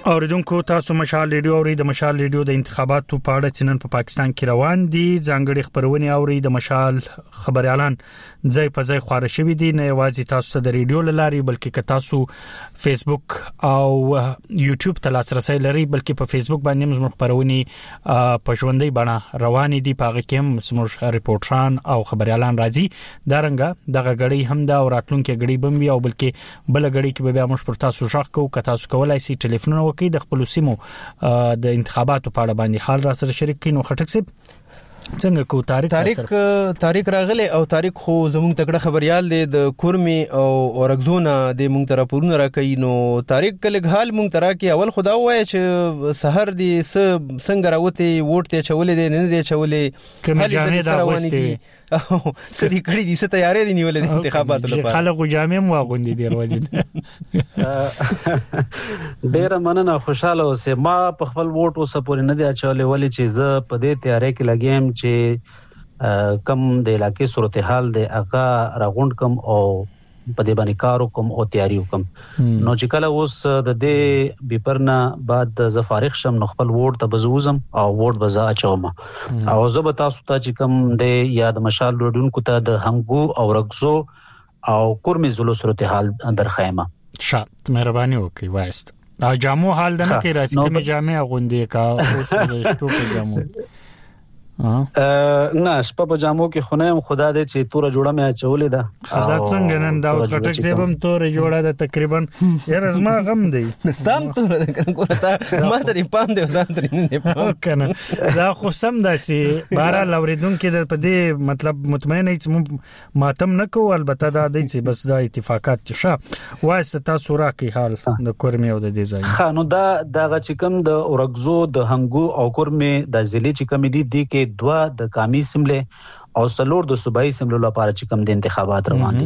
اوریدونکو تاسو مشال ریډیو اوري د مشال ریډیو د انتخاباتو په اړه چې نن په پاکستان کې روان دي ځانګړي خبرونه اوري د مشال خبري اعلان ځای په ځای خبره شوې دي نه یوازې تاسو د ریډیو لاري بلکې که تاسو فیسبوک او یوټیوب ته لاسرسي لري بلکې په فیسبوک باندې موږ خبرونه په ژوندۍ بڼه روان دي په هغه کې هم موږ ریپورټران او خبري اعلان راځي دا رنګه دغه غړي هم دا راتلونکو غړي بمبي او بلکې بل غړي کې به موږ پر تاسو ژغ کوو که تاسو کولای شئ ټلیفون وکړئ د خپل سیمو د انتخاباتو په اړه باندې حال را سره شریک کینو خټک سي څنګه کو تاریخ راغله او تاریخ خو زموږ تکړه خبريال دي د کورمي او اورګزونا د مونږ تر پورونه راکې نو تاریخ کله حال مونږ تر کې اول خدا وای چې سحر دي څنګه راوته ووټ ته چولې دي نه دي چولې کله جامې دا وستي سدي کړي دي څه تیارې دي نیولې د انتخاباتو لپاره خلک جامې مو غوندي دي ورځي ډېر مننه خوشاله اوسه ما په خپل ووټ اوسه پورې نه دي چولې ولې چې زه په دې تیارې کې لګیم چې کم د علاقې صورتحال د اغا راغوند کم او په دې باندې کارو کوم او تیاری وکم نو چې کله اوس د دې بیپرنا بعد ز فارغ شم نو خپل ووټ ته بزوزم او ووټ بزا اچوم او زه به تاسو ته چې کم د یاد مشال روډونکو ته د هنګو او رغزو او کورمي زلو صورتحال درخایمه شات مهرباني وکي وایست او جامو حال د نه کې راځي کوم جامې غوندې کا اوس د شپو په جامو نه شپه په جامو کې خونه خدا دې چې توره جوړه مې چولې ده خدا څنګه نن دا کټک زبم توره جوړه ده تقریبا یې رزما غم دی ستام توره ده کوته ما ته پام دی ځان ترې نه پام کنه دا خو سم داسي بارا لوریدون کې د پدې مطلب مطمئن چې ماتم نه کوو البته دا دی چې بس دا اتفاقات شه وایسته تاسو راکې حال د کورمي او د دې ځای خانو دا چې کوم د اورګزو د هنګو او کورمي د ضلع چې کوم دي کې دوا د قومي سیمله او سلور د صوبایي سیملو لپاره چې کوم د انتخابات روان دي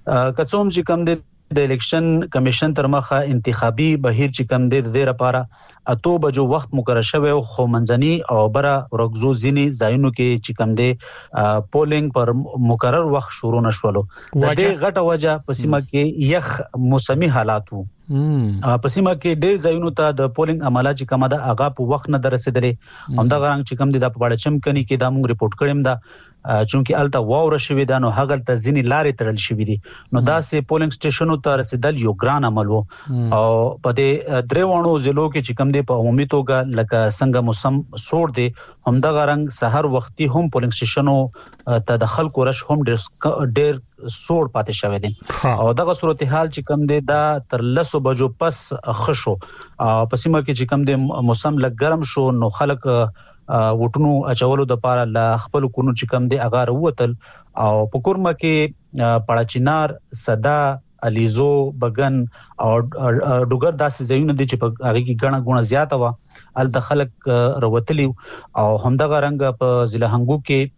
کڅوم چې کوم د الیکشن کمیشن تر مخه انتخابي بهیر چې کوم د دې لپاره اته بجو وخت مقرر شوی خو منځني او برا رغزو زینی ځایونو کې چې کوم د پولینګ پر مقرر وخت شروع نشولو د دې غټه وجه په سیمه کې یخ موسمي حالات وو په سیمه کې ډېر ځایونو ته د پولینګ عمله چې کومه د اغا په وخت نه درسېدلې هم دا غرانګ چې کوم د په چم کني کې دا موږ ریپورت کړم دا چونکی الته واور شوی دا نو هغه ته ځینی لارې تړل شوی دي نو دا سه پولینګ سټیشنونو ته رسیدل یو ګران عمل وو او په دې دریوانو ضلعو کې چې کوم دی په عمومي توګه لکه څنګه موسم سوړ دی هم دا غرانګ سحر وختي هم پولینګ سټیشنونو ته د خلکو رش هم ډېر سوړ پاتې شوی دي او دغه صورتحال چې کوم دی دا تر 10 بجو پس خشو په سیمه کې چې کوم دی موسم لږ ګرم شو نو خلک وټونو اچولو د پاره لا خپل کونو چې کوم دی اغار وتل او په کورمه کې پړاچینار صدا الیزو بغن او ډوګر داسې ځایونه دي چې په هغه کې غنا غونه زیاته وا ال د خلک روتلی او همدغه رنګ په ضلع هنګو کې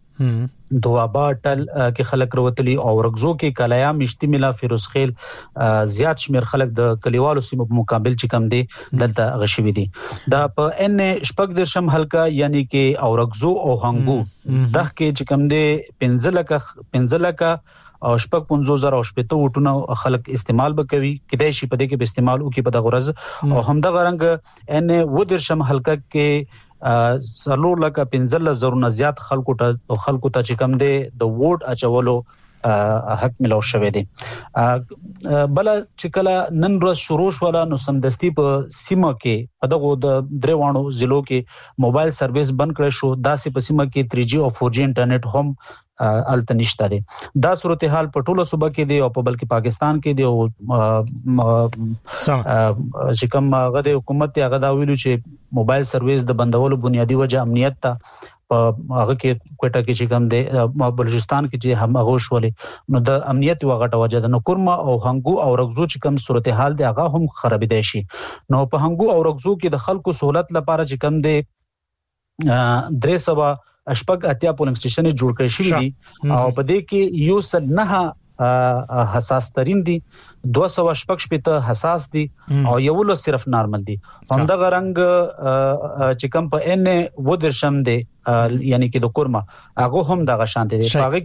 دوابا ټل کې خلک روتلی او رغزو کې کلایا مشتمله فیروز خیل زیات شمیر خلک د کلیوالو سیمو په مقابل چې کم دي دلته غشوي دي دا په ان شپږ درشم حلقہ یعنی کې او رغزو او هنګو دغه کې چې کم دي 15 لک او شپږ 15000 او شپته وټونه خلک استعمال وکوي کدای شي په دې کې به استعمال وکي په دغه ورځ او همدغه رنګ ان و درشم حلقہ کې سلور لکه 15000 نه زیات خلکو ته چې کم دي د ووټ اچولو حق ملو شوی دی بل چې کله نن ورځ شروع شوله نو سمدستي په سیمه کې په دغه د دریوانو ضلعو کې موبایل سرویس بند کړی شو داسې په سیمه کې 3G او 4G انټرنیټ هم الته نشته دي دا صورتحال په ټوله صوبه کې دی او په بلکې پاکستان کې دی او چې کوم غده حکومت هغه دا ویلو چې موبایل سرویس د بندولو بنیادی وجه امنیت ته په هغه کې کوټه کې چې کوم دی بلوچستان کې چې هم هغه شولې نو د امنیت وغټه وجه د نکورما او هنګو او رغزو چې کوم صورتحال دی هغه هم خرابې دي شي نو په هنګو او رغزو کې د خلکو سہولت لپاره چې کوم دی 300 اشپک اتیا پولینګ سټیشن جوړ کړی شوی دي او په دې کې یو سل نه حساس ترين دي 200 اشپک شپته حساس دي او یو له صرف نارمل دي همدغه رنگ چې کوم په ان و درشم دي یعنی کې د کورما هغه هم دغه شانته دي هغه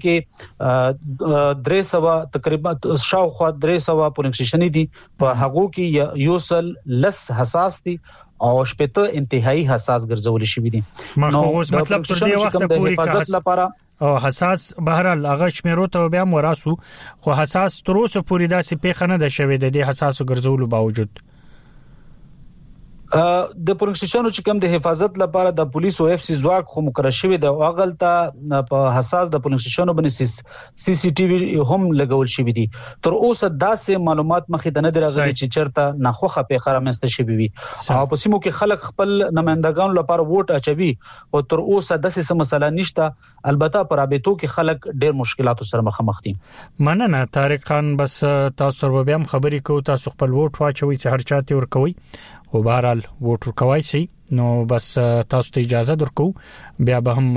کې 300 تقریبا شاوخوا 300 پولینګ سټیشن دي په هغه کې یو سل لس حساس دي او شپته انتهایی حساس ګرځول شوې دي. نو مطلب تر دې وخت پورې حفاظت لپاره او حساس بهرال هغه شمیرو ته بیا وراسو خو حساس تر اوسه پورې داسې پیښه نه ده شوې د دې حساس ګرځولو باوجود. د پولیسونو چې کوم د حفاظت لپاره د پولیس او اف سی ځواک خو مقرر شوی د اغلطه په حساس د پولیسونو باندې سی سی ټي وي هم لګول شوی دي. تر اوسه داسې معلومات مخې ته نه درغلي چې چرته ناخوخه پیښه رامنځته شوی وي او په سیمو کې خلک خپل نمائندګانو لپاره ووټ اچوي او تر اوسه داسې مسله نشته. البته پر رابطو کې خلک ډېر مشکلاتو سره مخامخ دي. مننه طارق خان. بس تاسو ور بیا هم خبرې کوو، تاسو خپل ووټ واچوي چې هر چاته ورکوي او بهرحال ووټ ورکوي سي. نو بس تاسو ته اجازه درکو بیا به هم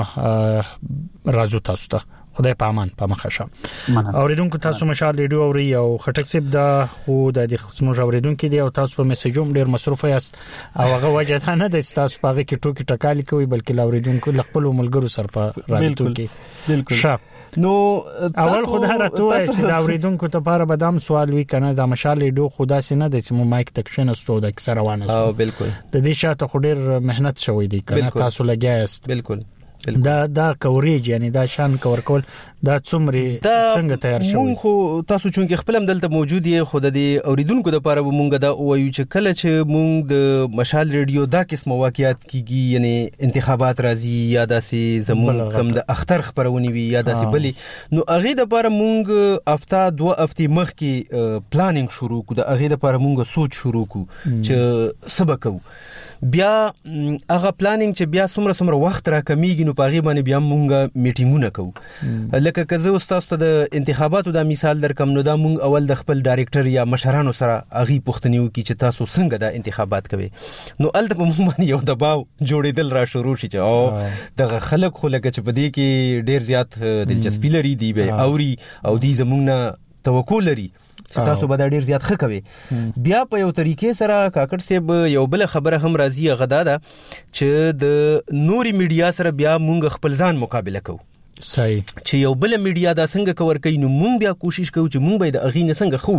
راځو تاسو ته. خدای په امان په مخه. اوریدونکو تاسو مشال ریډیو اوري او خټک سیب دا خو د زموږ اوریدونکو دی او تاسو په میسجوم ډیر مصروف یاست او هغه وجه نه د تاسو په هغه کې ټوکی ټکالي کوي بلکې اوریدونکو خپل ملګرو سره په رابطو کې. بالکل. نو اول خدای راته چې دا اوریدونکو ته لپاره بدام سوال وی کنه د مشال ریډیو خدا سي نه د چې مو مایک تکشن استو د اکثر روانه. او بالکل د دې شاته خو ډیر مهنت شوی دی کنه تاسو لګیاست. بالکل دا کوریج یعنی دا شان کور کول دا څومره څنګه تیار شوی. مونږ خو تاسو چونکه خپل هم دلته موجود یې خود د اوریدونکو د لپاره مونږ دا وایو چې کله چې مونږ د مشال ریډیو دا قسم واقعیت کیږي یعنی انتخابات راځي یا داسې زموږ کم د اختر خبرونه وي یا داسې بلی نو هغه د لپاره مونږ هفته 2 هفته مخکې پلانینګ شروع کو د هغه د لپاره مونږ سوچ شروع کو چې سبق بیا هغه پلانینګ چې بیا څومره وخت را کمیږي نو پاغي باندې بیا مونږ میټینګونه کوو. لکه کزه استاد ته د انتخاباتو د مثال درکم نو دا مونږ اول د خپل ډایریکټر یا مشرانو سره اغي پوښتنیو کی چې تاسو څنګه د انتخابات کوي نو الته په مونږ باندې یو دباو جوړېدل را شروع شي چې او دغه خلک خو لکه چې په دې کې ډیر زیات دلچسپي لري دی به اوري او دې زمونږ نه توقع لري تاسو به دا ډیر زیات ښه کوي. بیا په یو طریقې سره کاکړ صاحب یو بل خبره هم راځي غدا ده چې د نوري میډیا سره بیا مونږ خپل ځان مقابله کوو. صحیح چې یو بل میډیا دا څنګه کور کوي نو مونږ بیا کوشش کوو چې مونږ به د اغینه څنګه خو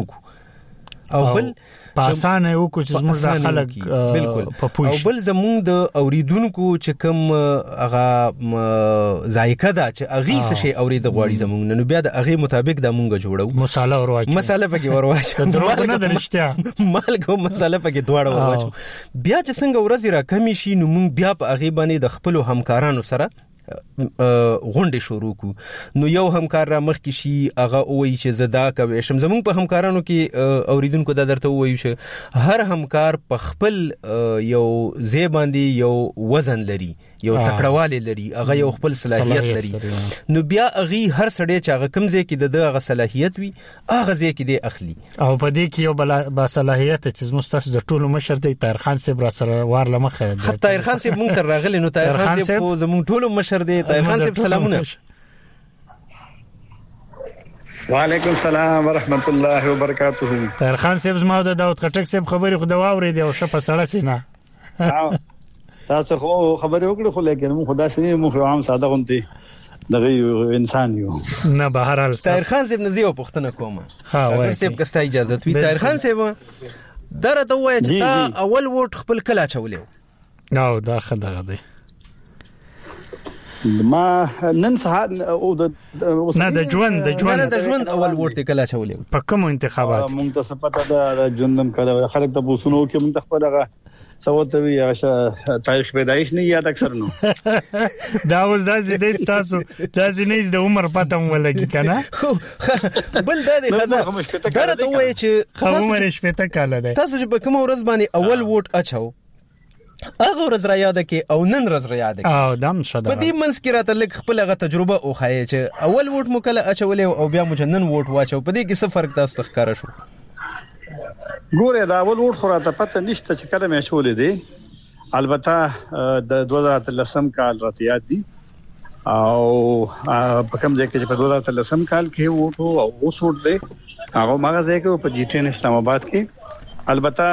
او بل په اسانه یو کو چې زموږ د خلک بالکل او بل زموږ د اوریدونکو چې کوم هغه ذایقه ده چې اغي څه شي اورید غواړي زموږ نو بیا د اغي مطابق د مونږ جوړو مصالحه پکې ورواچو دروغ نه درشتیا مالګو مصالحه پکې دواړه ورواچو بیا چې څنګه ورځ را کمی شي نو مونږ بیا په اغي باندې د خپل همکارانو سره غونډه شروع کو. نو یو همکار را مخ کې شي هغه وایي چې زدا کوي شم زمونږ په همکارانو کې اوریدونکو د درته وایي چې هر همکار په خپل یو ځای باندې یو وزن لري یو تکړهواله لري هغه یو خپل صلاحیت لري نو بیا هغه هر سړی چې هغه کم ځای کې دغه صلاحیت وي هغه ځای کې دی اخلي او په دې کې یو با صلاحیت چې مستاس د ټولو مشر دی طاهر خان صاحب را سره وارله مخه طاهر خان صاحب موږ سره راغلی نو طاهر خان صاحب خو زموږ ټولو مشر دی. طاهر خان صاحب سلامونه. وعلیکم السلام ورحمت الله وبرکاته. طاهر خان صاحب زما د داود خټک صاحب خبرې خو دا واورې دی او شپه سړه سینا تاسو خو خبرې وکړو خو لیکن مو خدا سي مو عام ساده غونتي دغه انسان یو نه بهرحال طاهر خان صاحب نزیو پښتنه کومه اگر صاحب کستا اجازه وي طاهر خان صاحب درته وایي چې اول ووټ خپل کلا چولې نو دا خدای دی ما نن سهار او د نه د ژوند اول ووټ کلا چولې په کوم انتخابات مونږ ته پته ده د ژوندم کله خلک ته پوښتنه وکړي مونږ خپل هغه سوته وی هغه تاریخ پیدایش نه یاد اکثر نو دا اوس د تاسو د عمر پته ولګی کنه بل د خزر درته وایي چې عمر شپته کاله ده تاسو چې په کوم ورځ باندې اول ووټ اچاو هغه ورځ را یاد کې او نن ورځ را یاد کې او دم شته په دې منځ کې راته لک خپل هغه تجربه او خایې چې اول ووټ مو کله اچولې او بیا مو نن ووټ واچو په دې کې څه فرق تاسو ښکارا شو؟ ګوره دا اول ووټ خو راته پته نشته چې کله مې شولې دي البته د 2013 کال راته یاد دي او په کوم ځای کې چې په 2013 کال کې ووټ او اوس ووټ دی هغه ماغه ځای کې په جی ټین اسلام آباد کې البته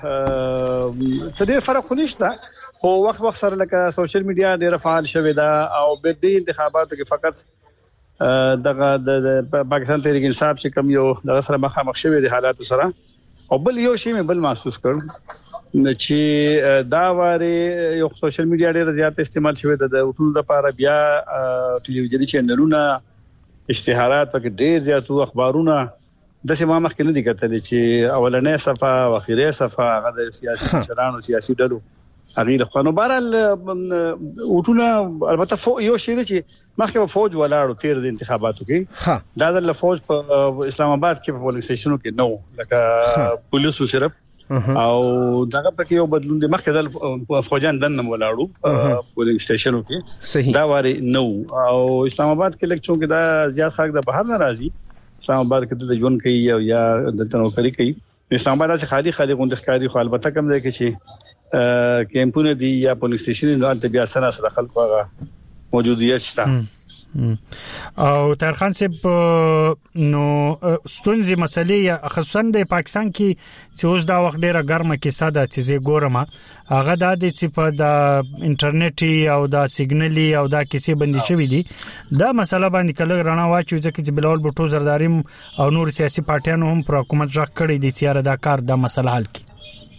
څه فرق نشته خو وخت سره لکه سوشل میډیا ډیره فعال شوې ده او به د انتخاباتو کې فقط دغه د پاکستان تحریک انصاف چې کوم یو دغه سره مخامخ شوې دي حالات سره او بل یو شی مې بل محسوس کړ چې دا واره یو سوشل میډیا ډېر زیات استعمال شوی د ټول لپاره بیا ټلویزیونی چینلونه اشتهارات پکې ډېر زیات اخبارونه د سیمه مخکې نه دي کتلې چې اولنې صفه او اخیری صفه هغه د سیاسي مشرانو سیاسي ډلو هغه له قانون بارل وټونه البته یو شی دی چې مخکې فوج ولاړو تیر د انتخاباتو کې دا د فوج په اسلام آباد کې په پولیس سټیشنو کې نو لکه پولیسو صرف او دغه پکې یو بدلون دی مخکې د فوجان دنه ولاړو پولیس سټیشنو کې دا واري نو او اسلام آباد کې لکه چې دا زیات خلک د بهر نه راځي اسلام آباد کې د ژوند کوي او یا دلته نوکری کوي اسلام آباد څخه خالي غونډه خو البته کوم دی چې کیمپونه دي یا پولیس سټیشن نو البته بیا سره خلکو هغه موجودیت شته او ترخان صاحب نو ستونزې مسلې یا خصوصا د پاکستان کې چې اوس دا وخت ډیره ګرمه کې ساده چې ګورم هغه د دې چې په د انټرنیټي او د سیګنالي او د کیسې بندي شوې دي دا مسله باندې کله رڼا واچو ځکه چې بلال بوټو زرداریم او نور سیاسي پارټیانو هم پر حکومت ځخ کړی دي چې دا کار د مسله حل کړي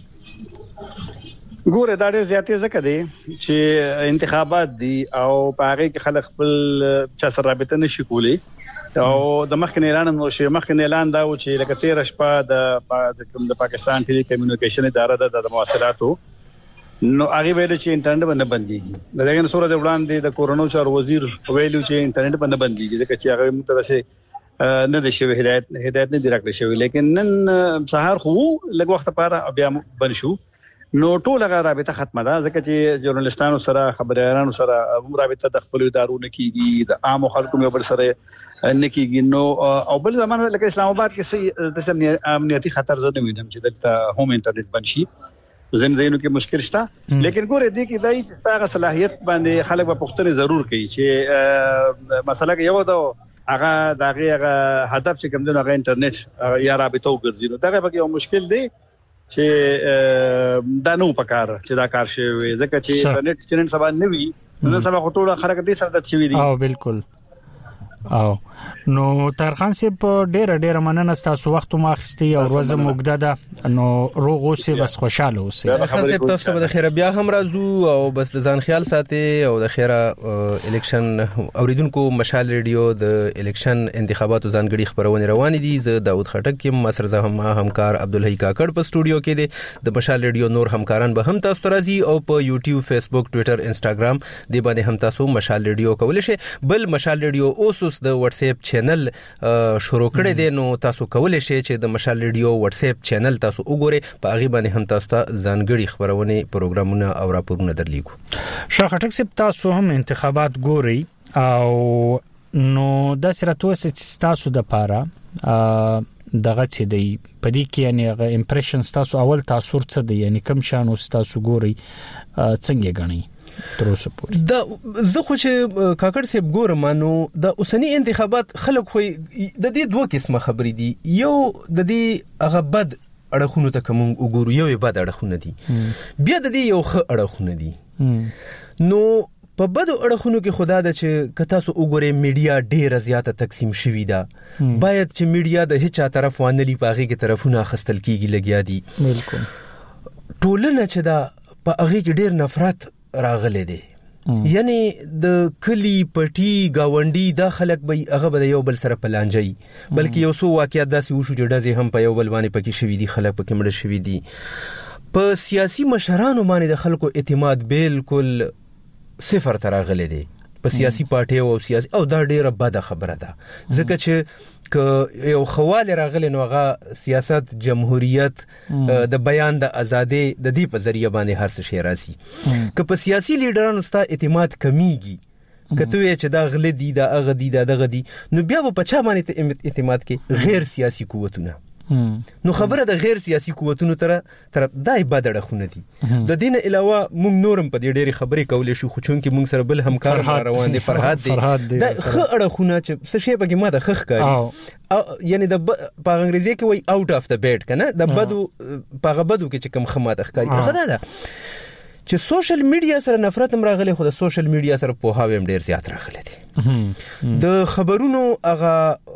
ګوره دا ډېر زیاتې ځکه دي چې انتخابات دي او په هغه کې خلک خپل چا سره رابطه نشي کولی او د مخکنی اعلان نو شي مخکنی اعلان دا و چې لکه 13 شپه د پاکستان ټيلي کمیونیکیشن اداره د مواصلاتو نو هغه ویل چې انټرنیټ باندې بنديږي دغه نو سورې وړاندې د کورونو چار وزیر ویلو چې انټرنیټ باندې بنديږي ځکه چې هغه مترسه نه د شوی هدایت نه ډیرکټ شوی لیکن نن سهار خو لږ وخت لپاره بیا بند شو نو ټول هغه رابطه ختمه ده ځکه چې ژورنالستانو سره خبريالانو سره هم رابطه د خپل ادارو نه کیږي د عام خلکو یو بل سره نه کیږي نو او بل زمانه لکه اسلام آباد کې د امنیتي خطر زه نه وینم چې دلته هم انټرنیټ بنشي زینو کې مشکل شته لیکن ګوره دې کې دای چې تاغه صلاحیت باندې خلک په پښتنه ضرور کوي چې مسله کې یو دا هغه دغه هدف چې کوم دغه انټرنیټ یا رابطه وګرځي نو دغه به یو مشکل دی چې دا نو پکار چې دا کار شي ځکه چې انټرنیټ چینل سبا نه وي نو سبا خطوره خلک دې سره د چوي دي او بالکل او نو ترخان صاحب ډېر مننه تاسو وخت ما اخستي او ورځ موګده ده نو روغ اوسه بس خوشاله اوسه ترخان صاحب تاسو به خیر بیا هم راځو او بس ځان خیال ساتي او د خیره الیکشن اوریدونکو مشال ریډیو د الیکشن انتخاباتو ځانګړي خبرونه روان دي زه داوود خټک کې مصر زه همکار عبدالحی کاکړ په سټوډیو کې دي د مشال ریډیو نور همکاران به هم تاسو راځي او په یوټیوب فیسبوک ټوئیټر انستګرام دی باندې هم تاسو مشال ریډیو کولای شئ بل مشال ریډیو اوس د واتس اپ چینل شروع کړی دی نو تاسو کولای شئ چې د مشال ریډیو واتس اپ چینل تاسو وګورئ په هغه باندې هم تاسو ته ځانګړي خبرونه پروګرامونه او راپورونه درلیږو شاخټک سپ تاسو هم انتخابات ګورئ او نو د سراتو تاسو د پاره دغه چې دی پدې کې یعنی هغه امپریشن تاسو اول تاثیر څه دی یعنی کوم شانو تاسو ګورئ څنګه غنئ تروسه پورې دا زه خو چې کاکړ صاحب ګورم نو د اوسنی انتخابات خلک خو د دې دوه قسمه خبرې دي یو د دې هغه بد اړخونه ته کوم وګورو یو بد اړخونه دي بیا د دې یو ښه اړخونه دي نو په بدو اړخونو کې خدا د چې کتا سو وګورې میډیا ډیره زیاته تقسیم شوې ده باید چې میډیا د هیڅ طرف وانلی پاغي کې طرفونه خستل کیږي لګیا دي بالکل ټولنه چې دا په هغه کې ډیر نفرت راغله دي یعنی د کلی پټي گاونډي د خلک به هغه به یو بل سره پلانجي بلکې یو سو واقعیت داسې وشو چې داسې هم په یو بل باندې پکې شوې دي خلک پکې مړ شوې دي په سیاسي مشرانو باندې د خلکو اعتماد بالکل صفر تراغله دي په سیاسي پارټي او سیاسي او دا ډیره بده خبره ده ځکه چې ک یو خواله راغله نو هغه سیاست جمهوریت د بیان د ازادي د دې په ذریعہ باندې هر څه شي راسي ک په سیاسي لیډرانو ستا اعتماد کمیږي کته چې دا غل دي دا اغه دي دا دغه دي نو بیا په چا باندې اعتماد کې غیر سیاسي قوتونه نو خبره د غیر سیاسي قوتونو تر دای بدړه خونه دي د دین علاوه موږ نورم په دې ډېری خبرې کولې شو خو چون کې موږ سره بل همکار روان دي فرحات دي د خړه خونه چې څه شی پکې ماده خخ کاری یعنی د په انګریزي کې وای اوټ اف د بیډ کنه د بدو په بدو کې چې کوم خماده ښکاری هغه ده چې سوشل میډیا سره نفرت هم راغلی خو د سوشل میډیا سره په هاویم ډیر زیات راغلی دي د خبرونو هغه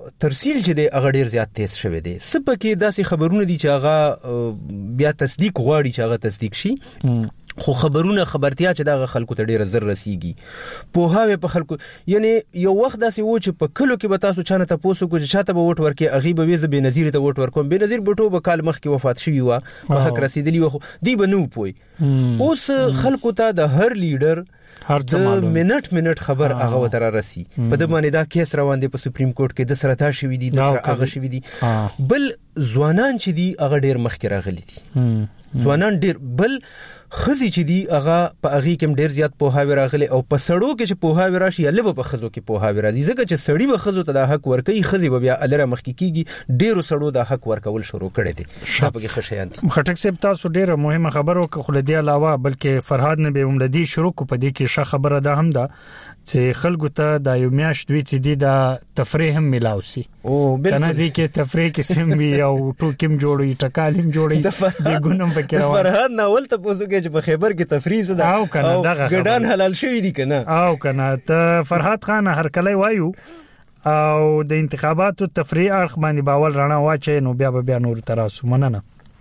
ترسیل چې د هغه ډیر زیات تیز شوی دی. سپکه داسې خبرونه دي چې هغه بیا تصدیق غواړي چې هغه تصدیق شي، خو خبرتیا چې دا خلکو ته ډیره زر رسیږي. په هاوی په خلکو یعنی یو وخت داسې و چې په کلو کې به تاسو چانه تاسو کو چې چاته به ووټ ورکې هغه به ویزه به نظیر ته ووټ ورکوم، به نظیر بټو به کال مخ کې وفات شوی و په حق رسیدلی و، دی به نو پوي. اوس خلکو ته د هر لیډر هر څه منټ خبر هغه وتر راسي. په د باندې دا کیس روان دی په سپریم کورټ کې، د سره تا شوی دی، د سره هغه شوی دی. بل ځوانان چې دی هغه ډیر مخکې راغلي دي، ځوانان ډیر، بل خزي چې دی هغه په هغه کې ډیر زیات په هاوی راغلي، او په سړو کې چې په هاوی راشي یا په خزو کې په هاوی راځي، ځکه چې سړی به خزو ته د حق ورکوي، خزي به بیا الره مخکې کیږي، ډیرو سړو د حق ورکول شروع کړي دي. دا په کې خشيان دي. خټک صاحب تاسو ډیره مهمه خبره وکړه، خو لدی علاوه بلکې فرهاد نه به عملدي شروع کو په دې کې ښه خبره ده هم ده چې خلکو ته د یو میاشت دوی چې دی د تفریح هم ملاوي. او کنه دې کې تفریح کې سم وی او ټوکم جوړي ټکالم جوړي د ګونم پکې راو. فرهاد ناول ته پوسو کې چې په خیبر کې تفریح زده او کنه دغه ګډان حلال شوی دي کنه، او کنه ته فرهاد خان هر کله وایو او د انتخاباتو تفریح اړخ باندې باول رڼا واچي، نو بیا نور تراسو مننه.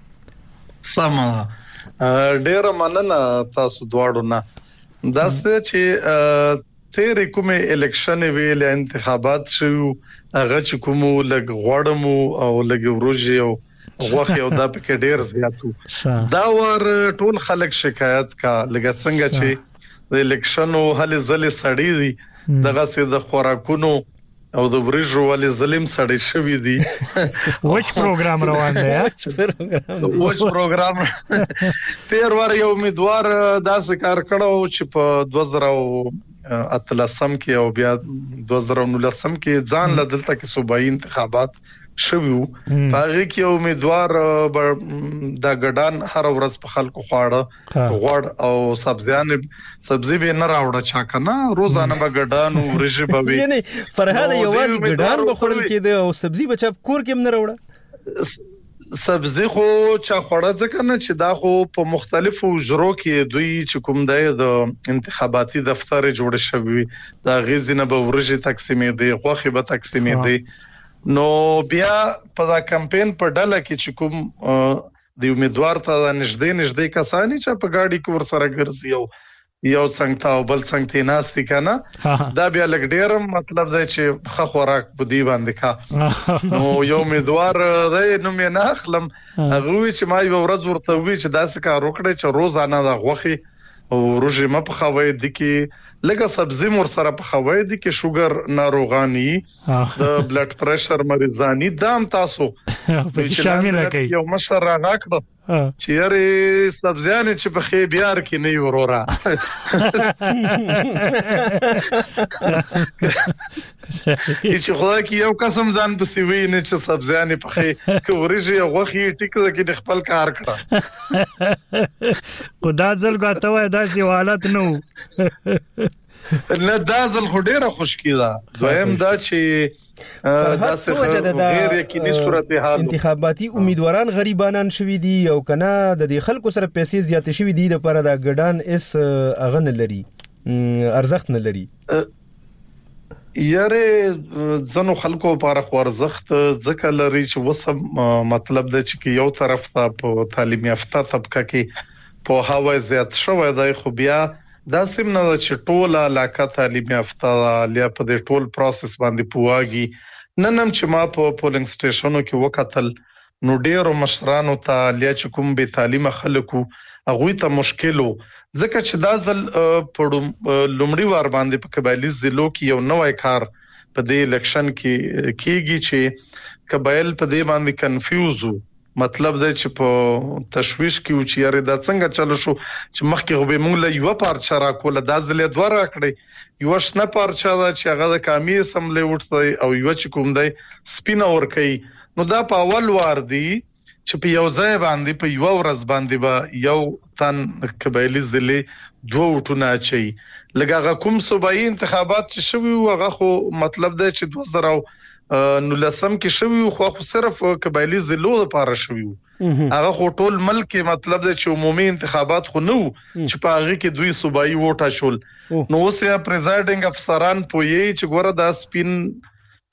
سلام، ډیر مننه تاسو دواړو نه. دا چې تیرې کومې الیکشن ویل انتخابات شو، هغه چې کوم لګ غوړمو او لګ وروجي او غوخه او دا پکې ډیر زیاتو. دا ور ټول خلک شکایت کا لګ څنګه چې د الیکشن او هلي ځلې سړی دي، دغه سي د خوراکونو او د وریجو ولې ظلم سړی شوی دی. وچ پروګرام روان دی، وچ پروګرام تیر ور یو امیدوار داسې کار کړو چې په 2013 کې او بیا 2019 کې ځان لدلته کې صوبایي انتخابات شویو، هغه کې امیدوار د ګډان هر ورځ په خلکو غوړ او سبزی به نه راوړه چا کنه، روزانه به ګډان او ورشي به وي. یعنی فرهاد یوازې ګډان بخورل کېده او سبزی به چا کور کې هم نه راوړه. سبزی خو چا خوړه ځکه نه چې دا خو په مختلفو اجرو کې دوی چې کوم دی د انتخاباتي دفتر جوړ شوی، دا غیزنه به ورشي تقسیمې دی، غوخه به تقسیمې دی. نو بیا په دا کمپاین په ډله کې چې کوم د امیدوار ته نږدې کسانی چې په ګاډي کې ور سره ګرځي او یو څنګه او بل څنګه ناشتي کنه، دا بیا لګ ډیرم مطلب دی چې خه خوراک بده باندې کا. نو یو امیدوار دی نو مې نه اخلم، هغه چې ما یو ورځ ورته وی چې داسې کار وکړي چې روزانه د غوخي او روزي ما په خوي دي کې لکه سبزی مور سره په خوي دي کې شوګر ناروغاني، د بلډ پريشر مریضانی دام تاسو شامل کړئ. یو مشر راغکړه چې یاري سبزیانه چې په خې بیار کې نه ورورا چې خدای کې یو قسم ځان په سیوی نه چې سبزیانه په خې کوريږي غوخي ټیکه کې خپل کار کړه. خدا ځل غاته وای دا سی حالت نو نه دا ځل خډيره خوشکی ده. دویم دا چې غیر یقیني صورتحال انتخاباتي امیدواران غریبانان شوي دي او کنه د دې خلکو سره پیسې زیات شوي دي لپاره دا ګډان اس اغن لري ارزښت نه لري. یاره ځنو خلکو لپاره خو ارزښت ځکه لري چې وسم مطلب د چې یو طرف ته په تعلیم یافته طبقه کې په هوا زیات شوی دی، خو بیا دا سیم نه چې ټول علاقه تعلیم یافته لیا په دې ټول پروسس باندې پوهاږي. ننم چې ما په پولینګ سټیشنونو کې وکتل نو ډیرو مشرانو ته لیا چې کوم به تعلیم خلکو هغه ته مشکلو، ځکه چې دا ځل په لومړی وار باندې په قبایلی ضلعو کې یو نوې کار په دې الیکشن کې کیږي چې قبایل په دې باندې کنفیوز وو. مطلب دا چې په تشويش کې و چې یاره دا څنګه چلو شو چې مخکې غو به مونږ له یو پارچا را کوله دا ځلې دوه را کړې، یو شنه پارچا دا چې هغه د کامی سملې وټي او یو چې کوم دی سپینه ور کوي. نو دا په اول وار دی چې په یو ځای باندې په یو ورځ باندې به یو تن قبایلی ضلع دوه وټونه اچي. لګه کوم صوبایي انتخابات چې شوی هغه خو مطلب دا چې 2000 نو لسم کې شوی خو صرف قبایلی ضلعو لپاره شوی، هغه خو ټول ملک کې مطلب دا چې عمومي انتخابات خو نو چې په هغه کې دوی صوبایي ووټه شول. نو اوس یا پریزایډینګ افسران پوي چې ګوره دا سپین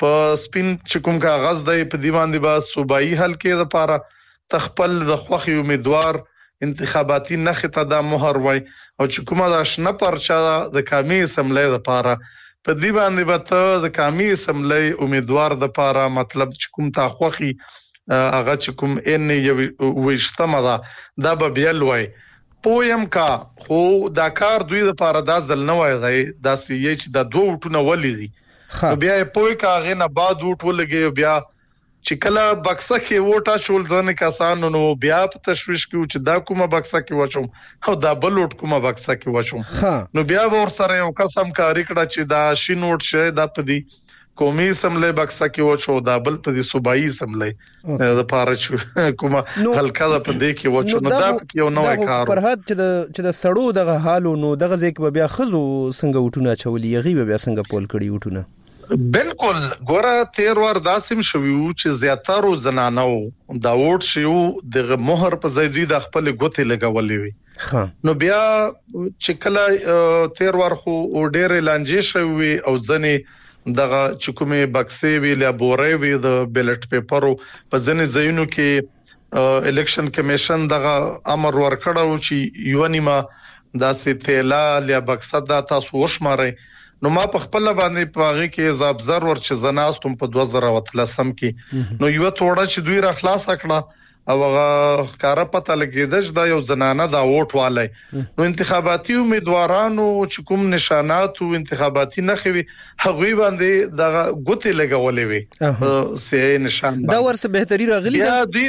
په سپین چې کوم کاغذ دی په دی باندې با صوبایي حلقې لپاره تخپل د خوخي امیدوار انتخاباتي نخ ته د مهر وای او چې کومه د شنه پرچا د قومي اسمبلی لپاره په دی باندې به د قومي اسمبلی امیدوار د لپاره مطلب چې کوم تا خوخي هغه چې کوم ان یو وشتمه دا به بیل وای پویم کا خو دا کار دوی لپاره دا ځل نه وای دا سې چې د دوه وټونه ولې دي بیا پوی کا غه نه بعد وټ ولګي بیا چې کله بکسه کې وټا شول ځنه کسانو نو بیا په تشويش کې چې دا کومه بکسه کې وچوم او دا بل وټ کومه بکسه کې وچوم نو بیا ور سره یو قسم کاری کړه چې دا شین وټ شه دا پدی قومي اسمبلی بکسه کې وچو دا بل پدی صوبایي اسمبلی د پاره کومه هلکا د پدې کې وچو نو دا یو نوې کار فرحت چې د سړو دغه حالو نو دغه ځکه بیا خزو څنګه وټونه چولې یغي بیا څنګه پول کړی وټونه بالکل ګوره تیر ور داسم شویو چې زیاتره زنانو دا ووټ شیو د مهر په ځای دوی د خپل ګوتې لګولې وي نو بیا چې کله تیر ور خو ډېر لانجې شوی او ځنې دغه چې کومه بکسې وی لابورې وی د بیلټ پیپرو په ځنې ځایونو کې الیکشن کمیشن دغه امر ورکړو چې یو نیمه داسې تیلا لیا بکسه دا تاسو وشمارئ نو ما په خپل باندې پاغه کې زابزر ور چې زناستم په 2013 کې نو یو توړه چې دوی را خلاص کړه او هغه کار پته لګیدل چې دا یو زنانه دا ووټ والي نو انتخاباتي امیدوارانو چې کوم نشانات او انتخاباتي نخوي هغوی باندې دا ګوتې لګولې وي سه نشان دا ورسه بهتري راغلي یا دوی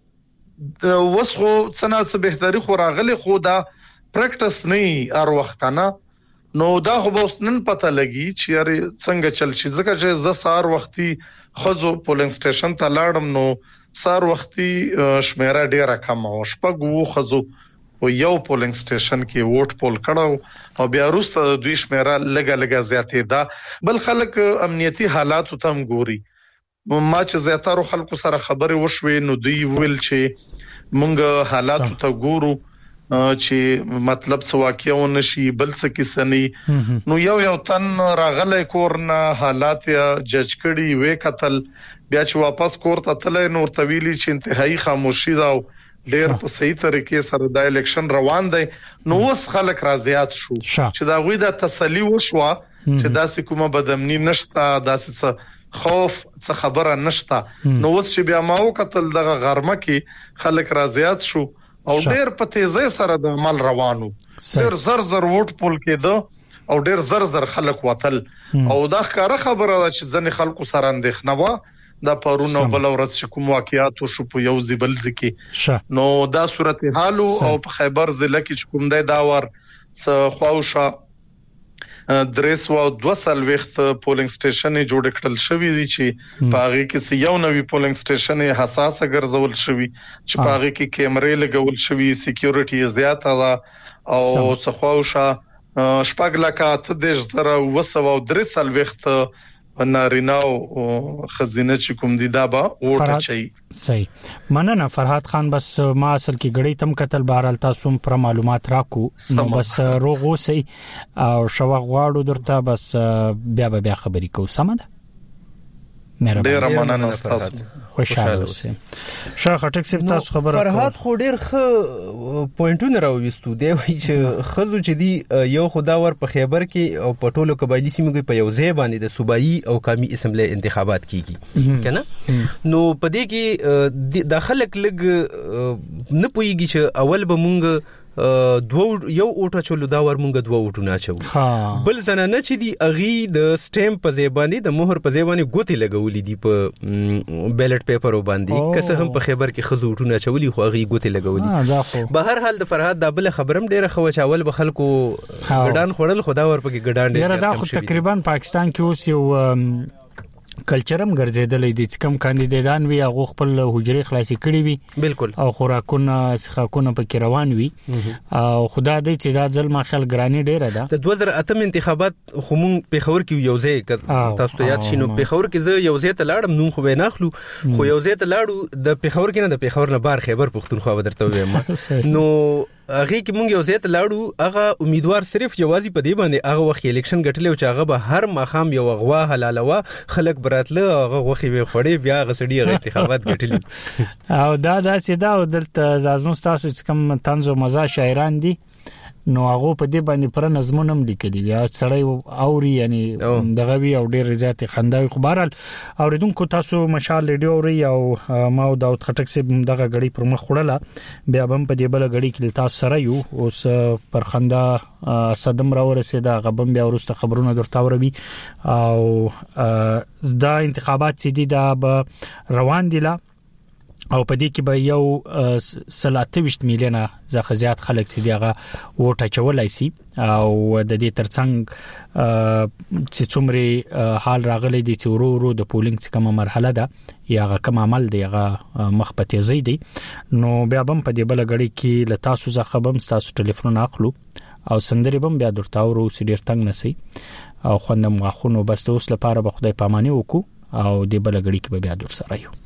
وسخو څنګه بهتري خو راغلي خو دا پریکټس نه ار وخت کنه نو دا خو بوستنن پته لګي چې یاري څنګه چل شي ځکه چې ز سار وختي خزو پولینګ سټیشن ته لاړم نو سار وختي شمیره ډیره کم او شپږو خزو او یو پولینګ سټیشن کې ووټ پول کړو او بیا وروسته دوی شمیره لګا زیاتې ده بل خلک امنیتي حالات ته ګوري ما چې زیاتره خلکو سره خبرې وشوي نو دوی ویل چې مونږ حالات ته ګورو چې مطلب څه واقعو نشي بل څه کیسنی نو یو تن راغله کورنا حالات جج کړي وې قتل بیا چې واپس کور ته تلې نو طويلي چې انتهایی خاموشي دا ډېر په صحیح طریقې سره د الیکشن روان دی نو اوس خلک راضیات شو چې دا غوي د تسلی وشو چې داسې کومه بدامنی نشته داسې خوف څه خبره نشته نو اوس چې بیا ماو قتل دغه غرمه کې خلک راضیات شو او ډېر په تیزه سره د عمل روانو ډېر زر ووټ پول کېده او ډېر زر خلک وتل او دا ښکاره خبره ده چې ځنې خلکو سره اندېښنه و دا پرونه بل ورځ چې کوم واقعیات شو په یو ځبل ځکه نو دا صورتحال او په خیبر ضلع کې کوم دی دا ور څ خواوشه درس او 200 وخت پولینګ سټیشن جوړ کړل شوی دی چې پاغي کې یو نوې پولینګ سټیشن حساسه ګرځول شوی چې پاغي کې کیمرې لګول شوی سکیورټي زیاته ده او څخوښه شپږ لکه 10,000 وخت ناریناو خزینه چې کوم دي دا به وټ چي صحیح مننه فرحات خان بس ما اصل کې غړې تم قتل بهرال تاسو پر معلومات راکو نو بس روغو سي او شوغ غواړو درته بس بیا خبرې کو سمده ډیر مننه تاسو خوشاله اوسئ شیخ ټیک سپ تاسو خبره فرحات خو ډیر ښه پوینټونه راوېستو دی چې خزو چې دی یو خداور په خیبر کې او په ټولو قبایلی سیمو کې په یو ځای باندې د صوبایي او قومي اسمبلی انتخابات کیږي کنه نو په دې کې د خلک لګ نه پويږي چې اول به مونږ یو اوټه چلو دا ور مونږ دوه اوټونه چو بل زنانه چې دی اغي د سټامپ په زبانی د مهر په زبانی ګوتې لګولې دی په بیلټ پیپر باندې کسه هم په خبر کې خزو اوټونه چولې خو اغي ګوتې لګولې به هر حال د فرحات د بل خبرم ډیره خو چاول به خلکو ګډان خړل خدا ور په کې ګډان ډیره دا خو تقریبا پاکستان کې اوس یو کلچرم ګرځیدلې دي چې کم کاندیدان وي هغه خپل حجرې خلاصي کړي وي بالکل او خوراکونه څخه په روان وي او خدا دې چې دا ځل ما خل ګرانی ډیره ده د 2008 انتخابات خو مونږ په خبر کې یو ځای تاسو ته یاد شینو په خبر کې زه یو ځای ته لاړم نو خو به ناخلو خو یو ځای ته لاړو د په خبر کې نه د په خبر نه بار خبر پښتونخوا درته وایم نو هغه کې مونږ یو ځای ته لاړو، هغه امیدوار صرف جوازي په دی باندې هغه وخت الیکشن ګټلو چې هغه به هر مخام یو غوا حلالوا خلک براتله هغه غوخي به خوري بیا غسړي هغه انتخابات ګټلي او دا سیدا او دلته زازمو تاسو چې کوم طنز او مزه شاعران دي نو هغه په دې باندې پر نظمونم لیکلي یا سړی اوري یعنی دغه وی او ډیر زیات خندای خو بهرال اوریدونکو تاسو مشال ریډیو اوري او ما او داود خټک سي دغه غړي پر مخ خړله بیا هم په دې بل غړي کې تاسو سره یو اوس پر خندا صدم را ورسېدا غبم بیا ورسته خبرونه درته وروي او دا انتخابات چې دي دا روان دي لا او په دې کې به یو 23 میلیونه ځخه زیات خلک چې دیغه ووټ اچولای شي او د دې ترڅنګ چې څومره حال راغلي دي چې ورو د پولینګ څخه کومه مرحله ده یا کوم عمل دی هغه مخ په تیزی دی نو بیا هم په دې بل غړي کې ل تاسو ځخه هم تاسو ټلیفون اخلو او سندري هم بیا درته ورو سړي تنگ نسی او خوندم غاخونو بس اوس لپاره به خدای پاماني وکړو او دې بل غړي کې بیا در سره یو